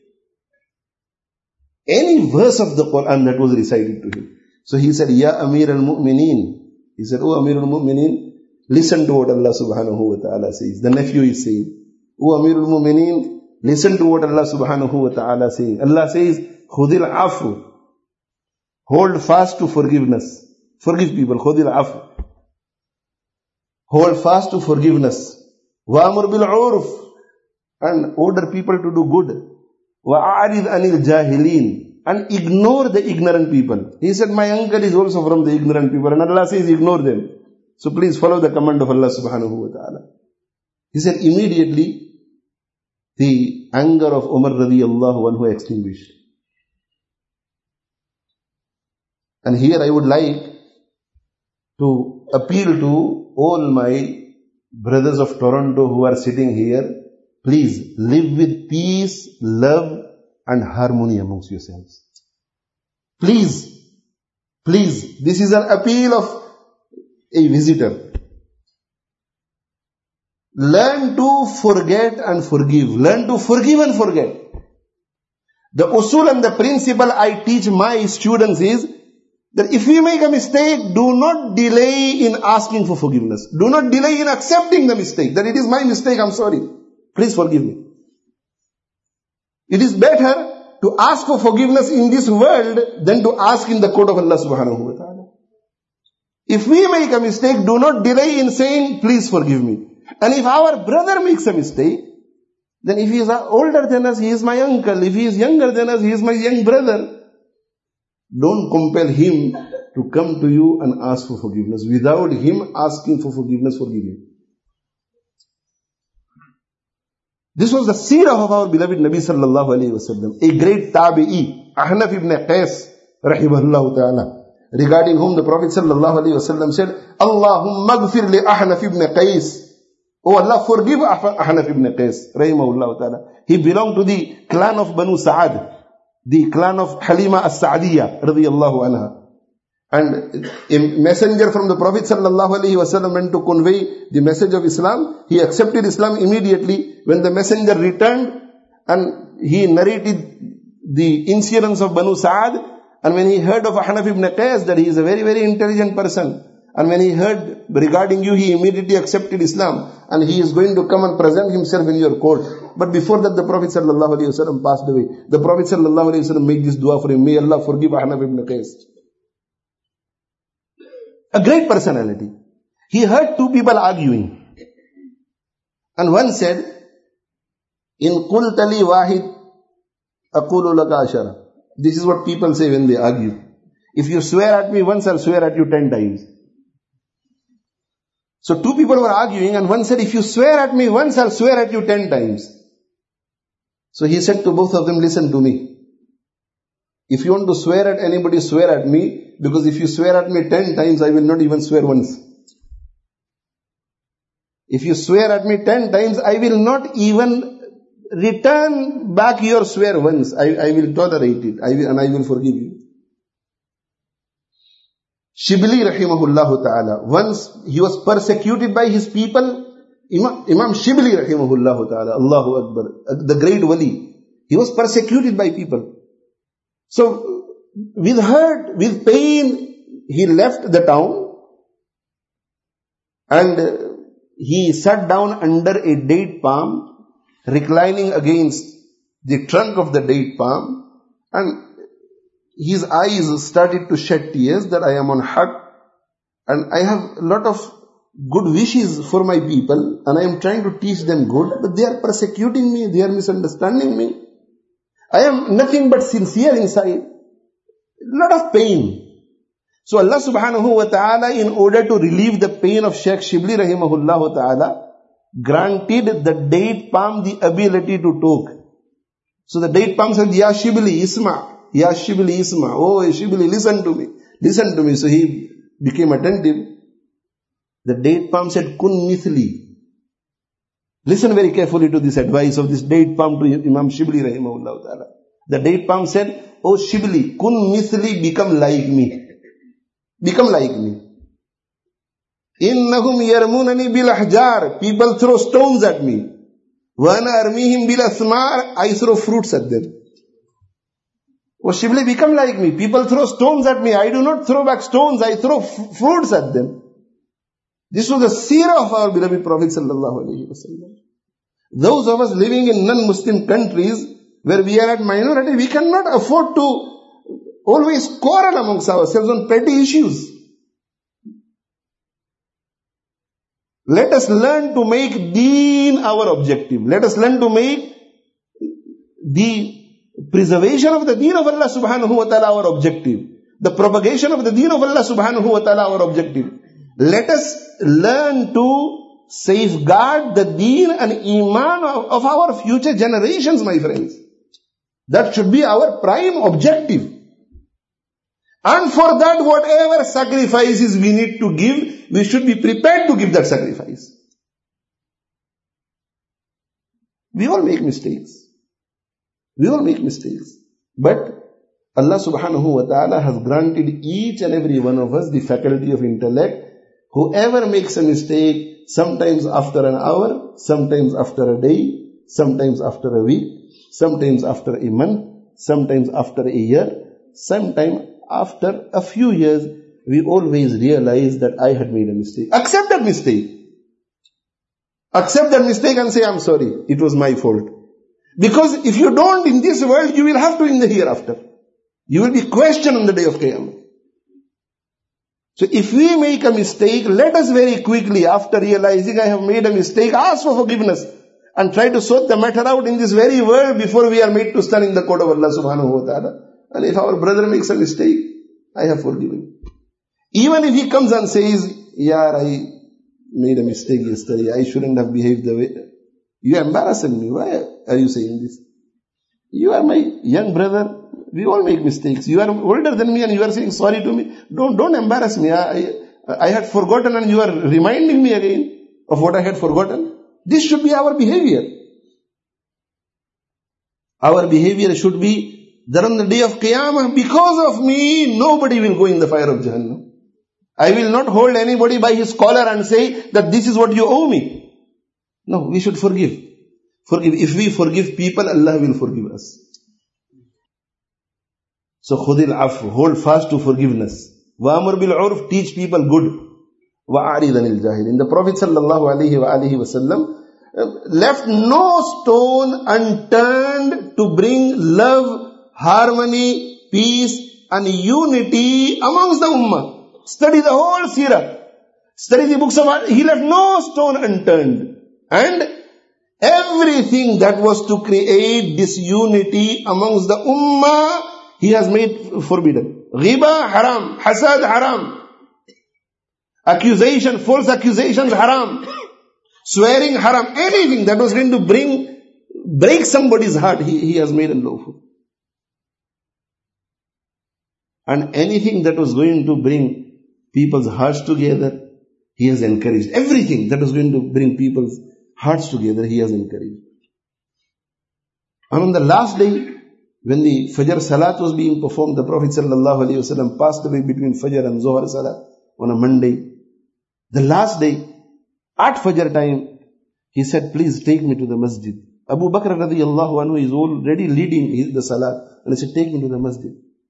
any verse of the Quran that was recited to him. So he said, Ya Amir al-Mu'mineen. He said, Oh Amir al-Mu'mineen, listen to what Allah subhanahu wa ta'ala says. The nephew is saying, Oh Amir al-Mu'mineen, listen to what Allah subhanahu wa ta'ala says. Allah says, Khudil afu. Hold fast to forgiveness. Forgive people. Khudil afu. Hold fast to forgiveness. Wa'amur bil urf. And order people to do good. Wa'arid anil jahilin. And ignore the ignorant people. He said, my uncle is also from the ignorant people. And Allah says, ignore them. So please follow the command of Allah subhanahu wa ta'ala. He said, immediately, the anger of Umar radiyallahu anhu extinguished. And here I would like to appeal to all my brothers of Toronto who are sitting here. Please live with peace, love and harmony amongst yourselves. Please, this is an appeal of a visitor. Learn to forget and forgive. Learn to forgive and forget. The usul and the principle I teach my students is that if we make a mistake, do not delay in asking for forgiveness. Do not delay in accepting the mistake. That it is my mistake, I'm sorry. Please forgive me. It is better to ask for forgiveness in this world than to ask in the court of Allah subhanahu wa ta'ala. If we make a mistake, do not delay in saying, please forgive me. And if our brother makes a mistake, then if he is older than us, he is my uncle. If he is younger than us, he is my young brother. Don't compel him to come to you and ask for forgiveness. Without him asking for forgiveness, forgive him. This was the seerah of our beloved Nabi sallallahu alayhi wa sallam. A great tabi'i, Ahnaf ibn Qais, rahimahullah ta'ala, regarding whom the Prophet sallallahu alayhi wa sallam said, Allahumma gfir li Ahnaf ibn Qais. Oh Allah, forgive Ahnaf ibn Qais, rahimahullah ta'ala. He belonged to the clan of Banu Sa'ad, the clan of Halima as-Sa'diyya, radiyallahu anha. And a messenger from the Prophet sallallahu alaihi wasallam went to convey the message of Islam. He accepted Islam immediately. When the messenger returned and he narrated the incidents of Banu Sa'ad, and when he heard of Ahnaf ibn Qais that he is a very, very intelligent person, and when he heard regarding you, he immediately accepted Islam, and he is going to come and present himself in your court. But before that, the Prophet sallallahu alaihi wasallam passed away. The Prophet sallallahu alaihi wasallam made this dua for him. May Allah forgive Ahnaf ibn Qais. A great personality. He heard two people arguing. And one said, In qultali wahid, aqulu laka ashara. This is what people say when they argue. If you swear at me once, I'll swear at you 10 times. So two people were arguing and one said, if you swear at me once, I'll swear at you 10 times. So he said to both of them, listen to me. If you want to swear at anybody, swear at me. Because if you swear at me 10 times, I will not even swear once. If you swear at me 10 times, I will not even return back your swear once. I will tolerate it. And I will forgive you. Shibli rahimahullah ta'ala. Once he was persecuted by his people. Imam Shibli rahimahullah ta'ala. Allahu Akbar. The great wali. He was persecuted by people. So, with hurt, with pain, he left the town and he sat down under a date palm, reclining against the trunk of the date palm, and his eyes started to shed tears that I am on haq and I have a lot of good wishes for my people and I am trying to teach them good, but they are persecuting me, they are misunderstanding me. I am nothing but sincere inside. Lot of pain. So Allah subhanahu wa ta'ala, in order to relieve the pain of Shaykh Shibli rahimahullah ta'ala, granted the date palm the ability to talk. So the date palm said, Ya Shibli, Isma. Ya Shibli, Isma. Oh Shibli, listen to me. Listen to me. So he became attentive. The date palm said, Kun mithli. Listen very carefully to this advice of this date palm to Imam Shibli rahimahullah ta'ala. The date palm said, Oh Shibli, kun mithli, become like me. Become like me. Innahum yarmunani bil ahjar. People throw stones at me. Wa ana armihim bil asmar. I throw fruits at them. Oh Shibli, become like me. People throw stones at me. I do not throw back stones. I throw fruits at them. This was the seerah of our beloved Prophet sallallahu alaihi wasallam. Those of us living in non-Muslim countries, where we are at minority, we cannot afford to always quarrel amongst ourselves on petty issues. Let us learn to make deen our objective. Let us learn to make the preservation of the deen of Allah subhanahu wa ta'ala our objective. The propagation of the deen of Allah subhanahu wa ta'ala our objective. Let us learn to safeguard the deen and iman of our future generations, my friends. That should be our prime objective. And for that, whatever sacrifices we need to give, we should be prepared to give that sacrifice. We all make mistakes. We all make mistakes. But Allah subhanahu wa ta'ala has granted each and every one of us the faculty of intellect. Whoever makes a mistake, sometimes after an hour, sometimes after a day, sometimes after a week, sometimes after a month, sometimes after a year, sometimes after a few years, we always realize that I had made a mistake. Accept that mistake. Accept that mistake and say, I'm sorry, it was my fault. Because if you don't in this world, you will have to in the hereafter. You will be questioned on the day of Qiyamah. So if we make a mistake, let us very quickly, after realizing I have made a mistake, ask for forgiveness and try to sort the matter out in this very world before we are made to stand in the court of Allah subhanahu wa ta'ala. And if our brother makes a mistake, I have forgiven. Even if he comes and says, "Yaar, I made a mistake yesterday, I shouldn't have behaved the way." You embarrassing me. Why are you saying this? You are my young brother. We all make mistakes. You are older than me and you are saying sorry to me. Don't embarrass me. I had forgotten and you are reminding me again of what I had forgotten. This should be our behavior. Our behavior should be that on the day of Qiyamah, because of me, nobody will go in the fire of Jahannam. I will not hold anybody by his collar and say that this is what you owe me. No, we should forgive. Forgive. If we forgive people, Allah will forgive us. So, khudil afw, hold fast to forgiveness. Wa'amur bil urf, teach people good. Wa'arid anil jahilin. The Prophet sallallahu alaihi wasallam left no stone unturned to bring love, harmony, peace and unity amongst the ummah. Study the whole seerah. Study the books of, he left no stone unturned. And everything that was to create disunity amongst the ummah, he has made forbidden. Ghiba haram, hasad haram, accusation, false accusations haram, swearing haram, anything that was going to break somebody's heart, he has made unlawful. And anything that was going to bring people's hearts together, he has encouraged. Everything that was going to bring people's hearts together, he has encouraged. And on the last day, when the Fajr Salat was being performed, the Prophet ﷺ passed away between Fajr and Zohar Salat on a Monday. The last day, at Fajr time, he said, "Please take me to the masjid." Abu Bakr radiyallahu anhu is already leading the Salat. And he said, "Take me to the masjid."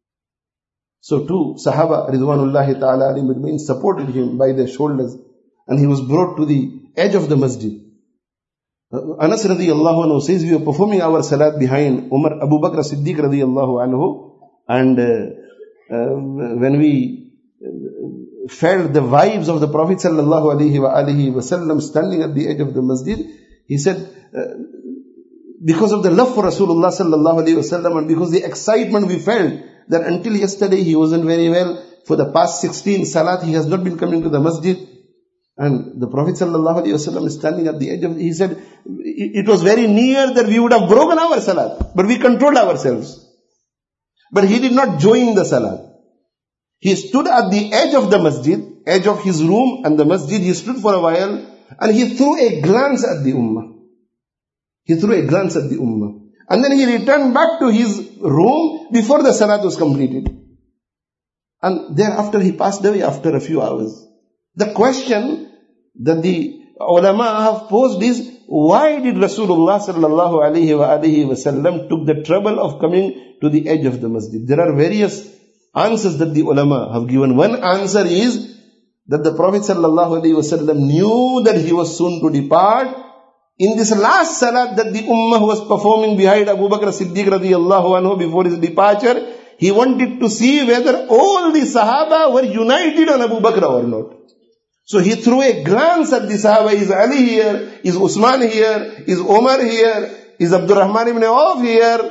So two Sahaba, Ridwanullahi ta'ala alayhim, supported him by their shoulders. And he was brought to the edge of the masjid. Anas radiyallahu anhu says, we were performing our salat behind Abu Bakr Siddiq radiyallahu anhu, and when we felt the vibes of the Prophet sallallahu alaihi wasallam standing at the edge of the masjid, he said, because of the love for Rasulullah sallallahu alaihi wasallam and because the excitement we felt that until yesterday he wasn't very well, for the past 16 salat he has not been coming to the masjid. And the Prophet ﷺ is standing at the edge of, he said, it was very near that we would have broken our salat, but we controlled ourselves. But he did not join the salat. He stood at the edge of the masjid, edge of his room and the masjid. He stood for a while and he threw a glance at the ummah. He threw a glance at the ummah. And then he returned back to his room before the salat was completed. And thereafter he passed away after a few hours. The question that the ulama have posed is, why did Rasulullah sallallahu alaihi wasallam took the trouble of coming to the edge of the masjid? There are various answers that the ulama have given. One answer is that the Prophet sallallahu alaihi wasallam knew that he was soon to depart. In this last salat that the ummah was performing behind Abu Bakr Siddiq radiyallahu anhu before his departure, he wanted to see whether all the Sahaba were united on Abu Bakr or not. So he threw a glance at the Sahaba. Is Ali here? Is Usman here? Is Omar here? Is Abdurrahman ibn Auf here?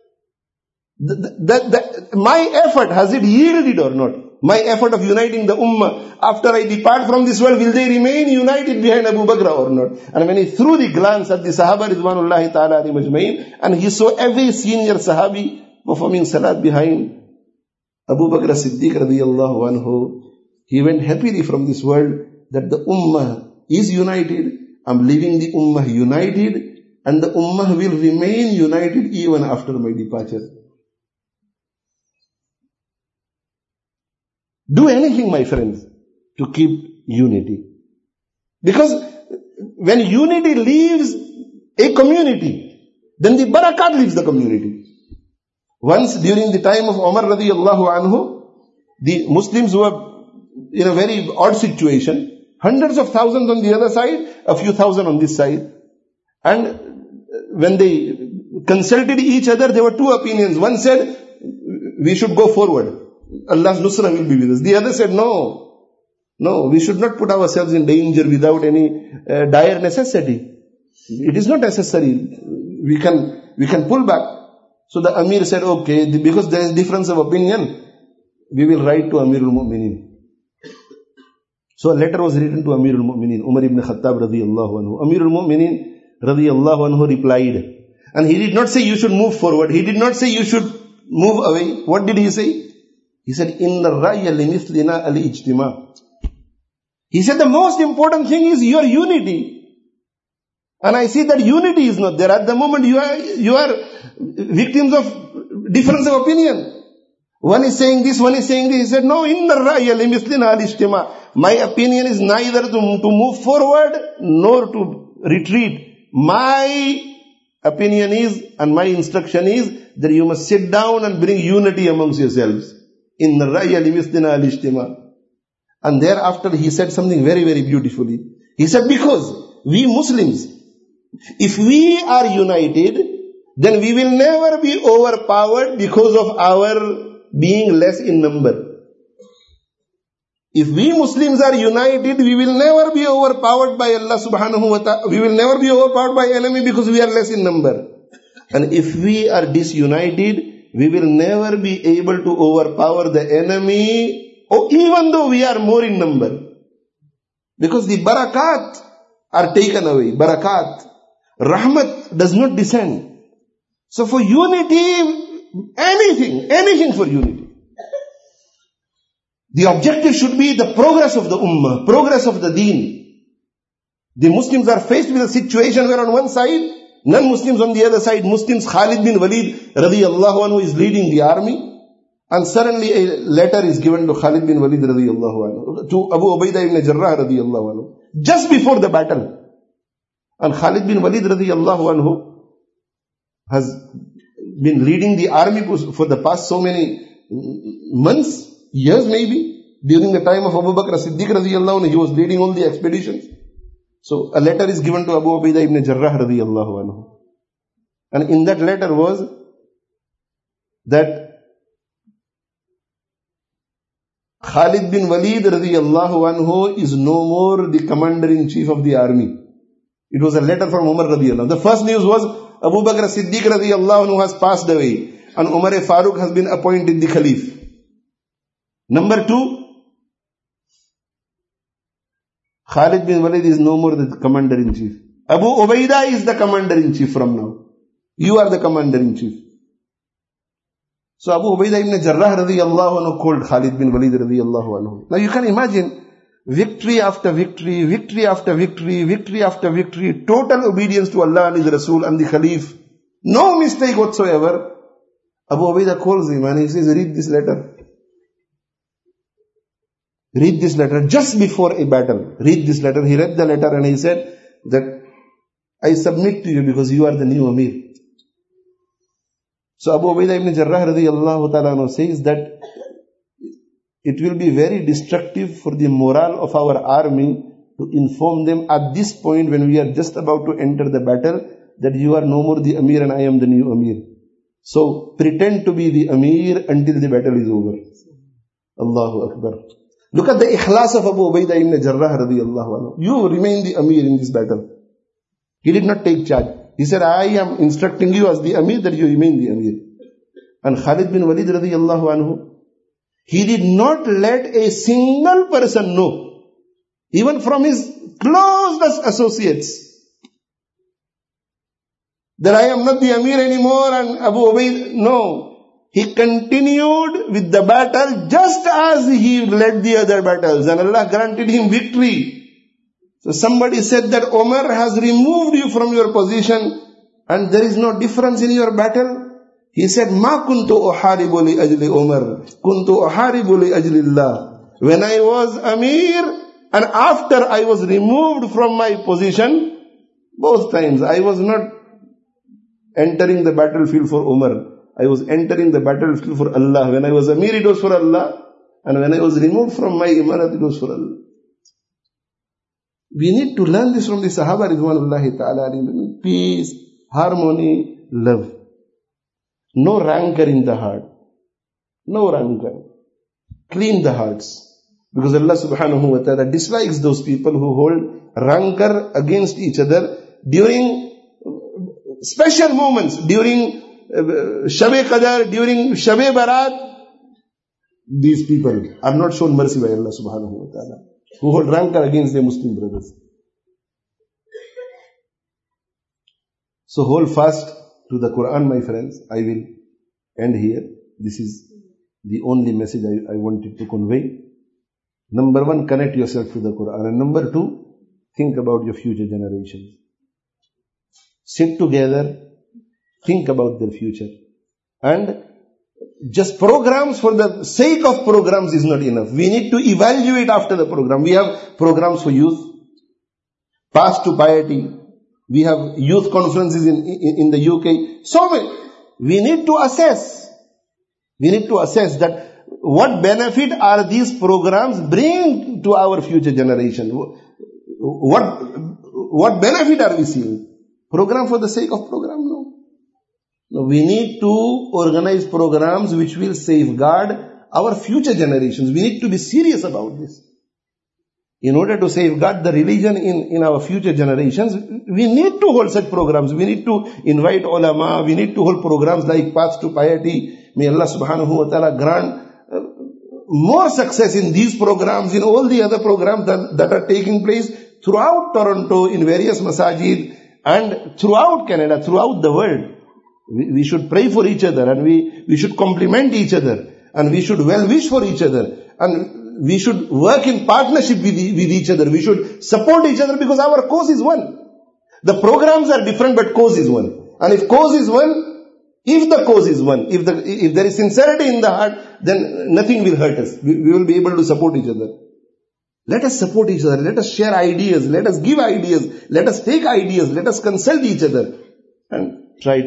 My effort, has it yielded or not? My effort of uniting the ummah, after I depart from this world, will they remain united behind Abu Bakr or not? And when he threw the glance at the Sahaba Ridwanullahi ta'ala alayhim ajma'in, and he saw every senior Sahabi performing salat behind Abu Bakr as-Siddiq radiyallahu anhu, he went happily from this world that the ummah is united. I'm leaving the ummah united, and the ummah will remain united even after my departure. Do anything, my friends, to keep unity. Because when unity leaves a community, then the barakat leaves the community. Once during the time of Umar radiyallahu anhu, the Muslims were in a very odd situation. Hundreds of thousands on the other side, a few thousand on this side. And when they consulted each other, there were two opinions. One said, we should go forward. Allah's nusra will be with us. The other said, no, we should not put ourselves in danger without any dire necessity. It is not necessary. We can pull back. So the Amir said, okay, because there is difference of opinion, we will write to Amirul Mu'mineen. So a letter was written to Amirul Mu'mineen, Umar ibn Khattab radiyallahu anhu. Amirul Mu'mineen radiyallahu anhu replied. And he did not say you should move forward. He did not say you should move away. What did he say? He said, Inna ra'ya limithlina al-ijtima. He said the most important thing is your unity. And I see that unity is not there. At the moment you are victims of difference of opinion. One is saying this, one is saying this. He said, no, Inna ra'ya limithlina al-ijtima. My opinion is neither to move forward nor to retreat. My opinion is, and my instruction is, that you must sit down and bring unity amongst yourselves. In the ra'ya limithlina al-ijtima. And thereafter he said something very, very beautifully. He said, because we Muslims, if we are united, then we will never be overpowered because of our being less in number. If we Muslims are united, we will never be overpowered by Allah subhanahu wa ta'ala. We will never be overpowered by enemy because we are less in number. And if we are disunited, we will never be able to overpower the enemy, or even though we are more in number. Because the barakat are taken away. Barakat. Rahmat does not descend. So for unity, anything for unity. The objective should be the progress of the ummah, progress of the deen. The Muslims are faced with a situation where on one side, non-Muslims on the other side, Muslims, Khalid bin Walid radiyallahu anhu is leading the army. And suddenly a letter is given to Khalid bin Walid radiyallahu anhu, to Abu Ubaidah ibn Jarrah radiyallahu anhu, just before the battle. And Khalid bin Walid radiyallahu anhu has been leading the army for the past so many months, years maybe. During the time of Abu Bakr as-Siddiq radiyallahu anhu, he was leading all the expeditions. So a letter is given to Abu Ubaidah ibn Jarrah radiyallahu anhu. And in that letter was that Khalid bin Walid radiyallahu anhu is no more the commander-in-chief of the army. It was a letter from Umar radiyallahu anhu. The first news was Abu Bakr as-Siddiq radiyallahu anhu has passed away and Umar Farooq has been appointed the Khalif. Number two, Khalid bin Walid is no more the commander-in-chief. Abu Ubaidah is the commander-in-chief from now. You are the commander-in-chief. So Abu Ubaidah ibn Jarrah radiyallahu anhu called Khalid bin Walid radiyallahu anhu. Now you can imagine victory after victory, victory after victory, victory after victory, total obedience to Allah and His Rasul and the Khalif. No mistake whatsoever. Abu Ubaidah calls him and he says, read this letter. Read this letter just before a battle. Read this letter. He read the letter and he said that I submit to you because you are the new Amir. So Abu Ubaidah ibn Jarrah radiyallahu ta'ala says that it will be very destructive for the morale of our army to inform them at this point when we are just about to enter the battle that you are no more the Amir and I am the new Amir. So pretend to be the Amir until the battle is over. Allahu Akbar. Look at the ikhlas of Abu Ubaidah ibn Jarrah radiyallahu anhu. You remain the Amir in this battle. He did not take charge. He said, I am instructing you as the Amir that you remain the Amir. And Khalid bin Walid radiyallahu anhu, he did not let a single person know, even from his closest associates, that I am not the Amir anymore and Abu Ubaidah. No. He continued with the battle just as he led the other battles, and Allah granted him victory. So somebody said that Umar has removed you from your position and there is no difference in your battle. He said, Ma kuntu uharibu li ajli Umar, kuntu uharibu li ajli Allah. When I was Amir and after I was removed from my position, both times I was not entering the battlefield for Umar. I was entering the battlefield for Allah. When I was Amir, it was for Allah. And when I was removed from my Imarat, it was for Allah. We need to learn this from the Sahaba Ridwanullahi Ta'ala. Peace, harmony, love. No rancor in the heart. No rancor. Clean the hearts. Because Allah subhanahu wa ta'ala dislikes those people who hold rancor against each other during special moments, during Shab-e Qadar, during Shab-e Barat. These people are not shown mercy by Allah subhanahu wa ta'ala, who hold rancor against their Muslim brothers. So hold fast to the Quran, my friends. I will end here. This is the only message I wanted to convey. Number one, connect yourself to the Quran. And number two, think about your future generations. Sit together, think about their future. And just programs for the sake of programs is not enough. We need to evaluate after the program. We have programs for youth, Path to Piety. We have youth conferences in the UK. So many. We need to assess. We need to assess that what benefit are these programs bringing to our future generation? What benefit are we seeing? Program for the sake of program? No. No, we need to organize programs which will safeguard our future generations. We need to be serious about this. In order to safeguard the religion in our future generations, we need to hold such programs. We need to invite ulama. We need to hold programs like Path to Piety. May Allah subhanahu wa ta'ala grant more success in these programs, in all the other programs that are taking place throughout Toronto, in various masajid, and throughout Canada, throughout the world. We should pray for each other, and we should compliment each other, and we should well wish for each other, and we should work in partnership with each other. We should support each other because our cause is one. The programs are different, but cause is one. And if cause is one, if the cause is one, if there is sincerity in the heart, then nothing will hurt us. We will be able to support each other. Let us support each other. Let us share ideas. Let us give ideas. Let us take ideas. Let us consult each other and try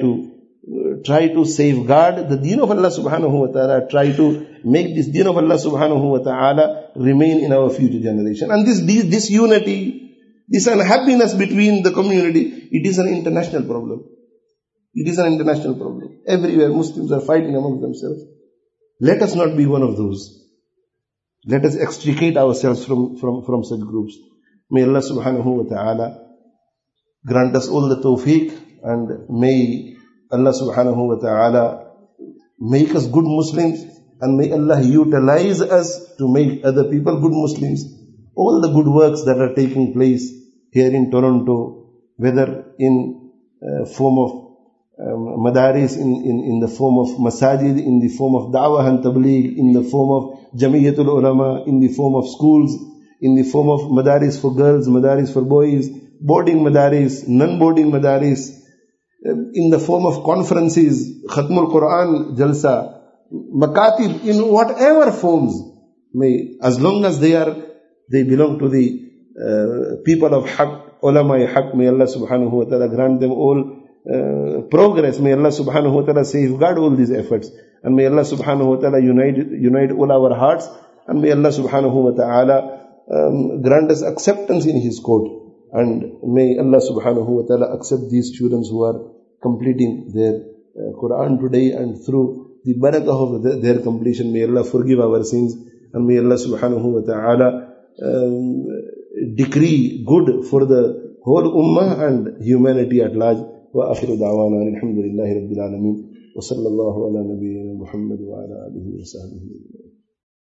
to safeguard the deen of Allah subhanahu wa ta'ala. Try to make this deen of Allah subhanahu wa ta'ala remain in our future generation. And this unity, this unhappiness between the community, it is an international problem. It is an international problem. Everywhere Muslims are fighting among themselves. Let us not be one of those. Let us extricate ourselves from such groups. May Allah subhanahu wa ta'ala grant us all the tawfiq, and may Allah subhanahu wa ta'ala make us good Muslims, and may Allah utilize us to make other people good Muslims. All the good works that are taking place here in Toronto, whether in form of madaris, in the form of masajid, in the form of da'wah and tabligh, in the form of jamiyatul ulama, in the form of schools, in the form of madaris for girls, madaris for boys, boarding madaris, non-boarding madaris, in the form of conferences, Khatmul Quran Jalsa, Makatib, in whatever forms, may, as long as they belong to the people of Haqq, ulama Haqq, may Allah subhanahu wa ta'ala grant them all progress. May Allah subhanahu wa ta'ala safeguard all these efforts, and may Allah subhanahu wa ta'ala unite all our hearts, and may Allah subhanahu wa ta'ala grant us acceptance in His court, and may Allah subhanahu wa ta'ala accept these students who are completing their Quran today, and through the barakah of their completion, may Allah forgive our sins, and may Allah subhanahu wa ta'ala decree good for the whole ummah and humanity at large. وآخر دعوانا الحمد لله رب العالمين وصلى الله على نبينا محمد وعلى آله وصحبه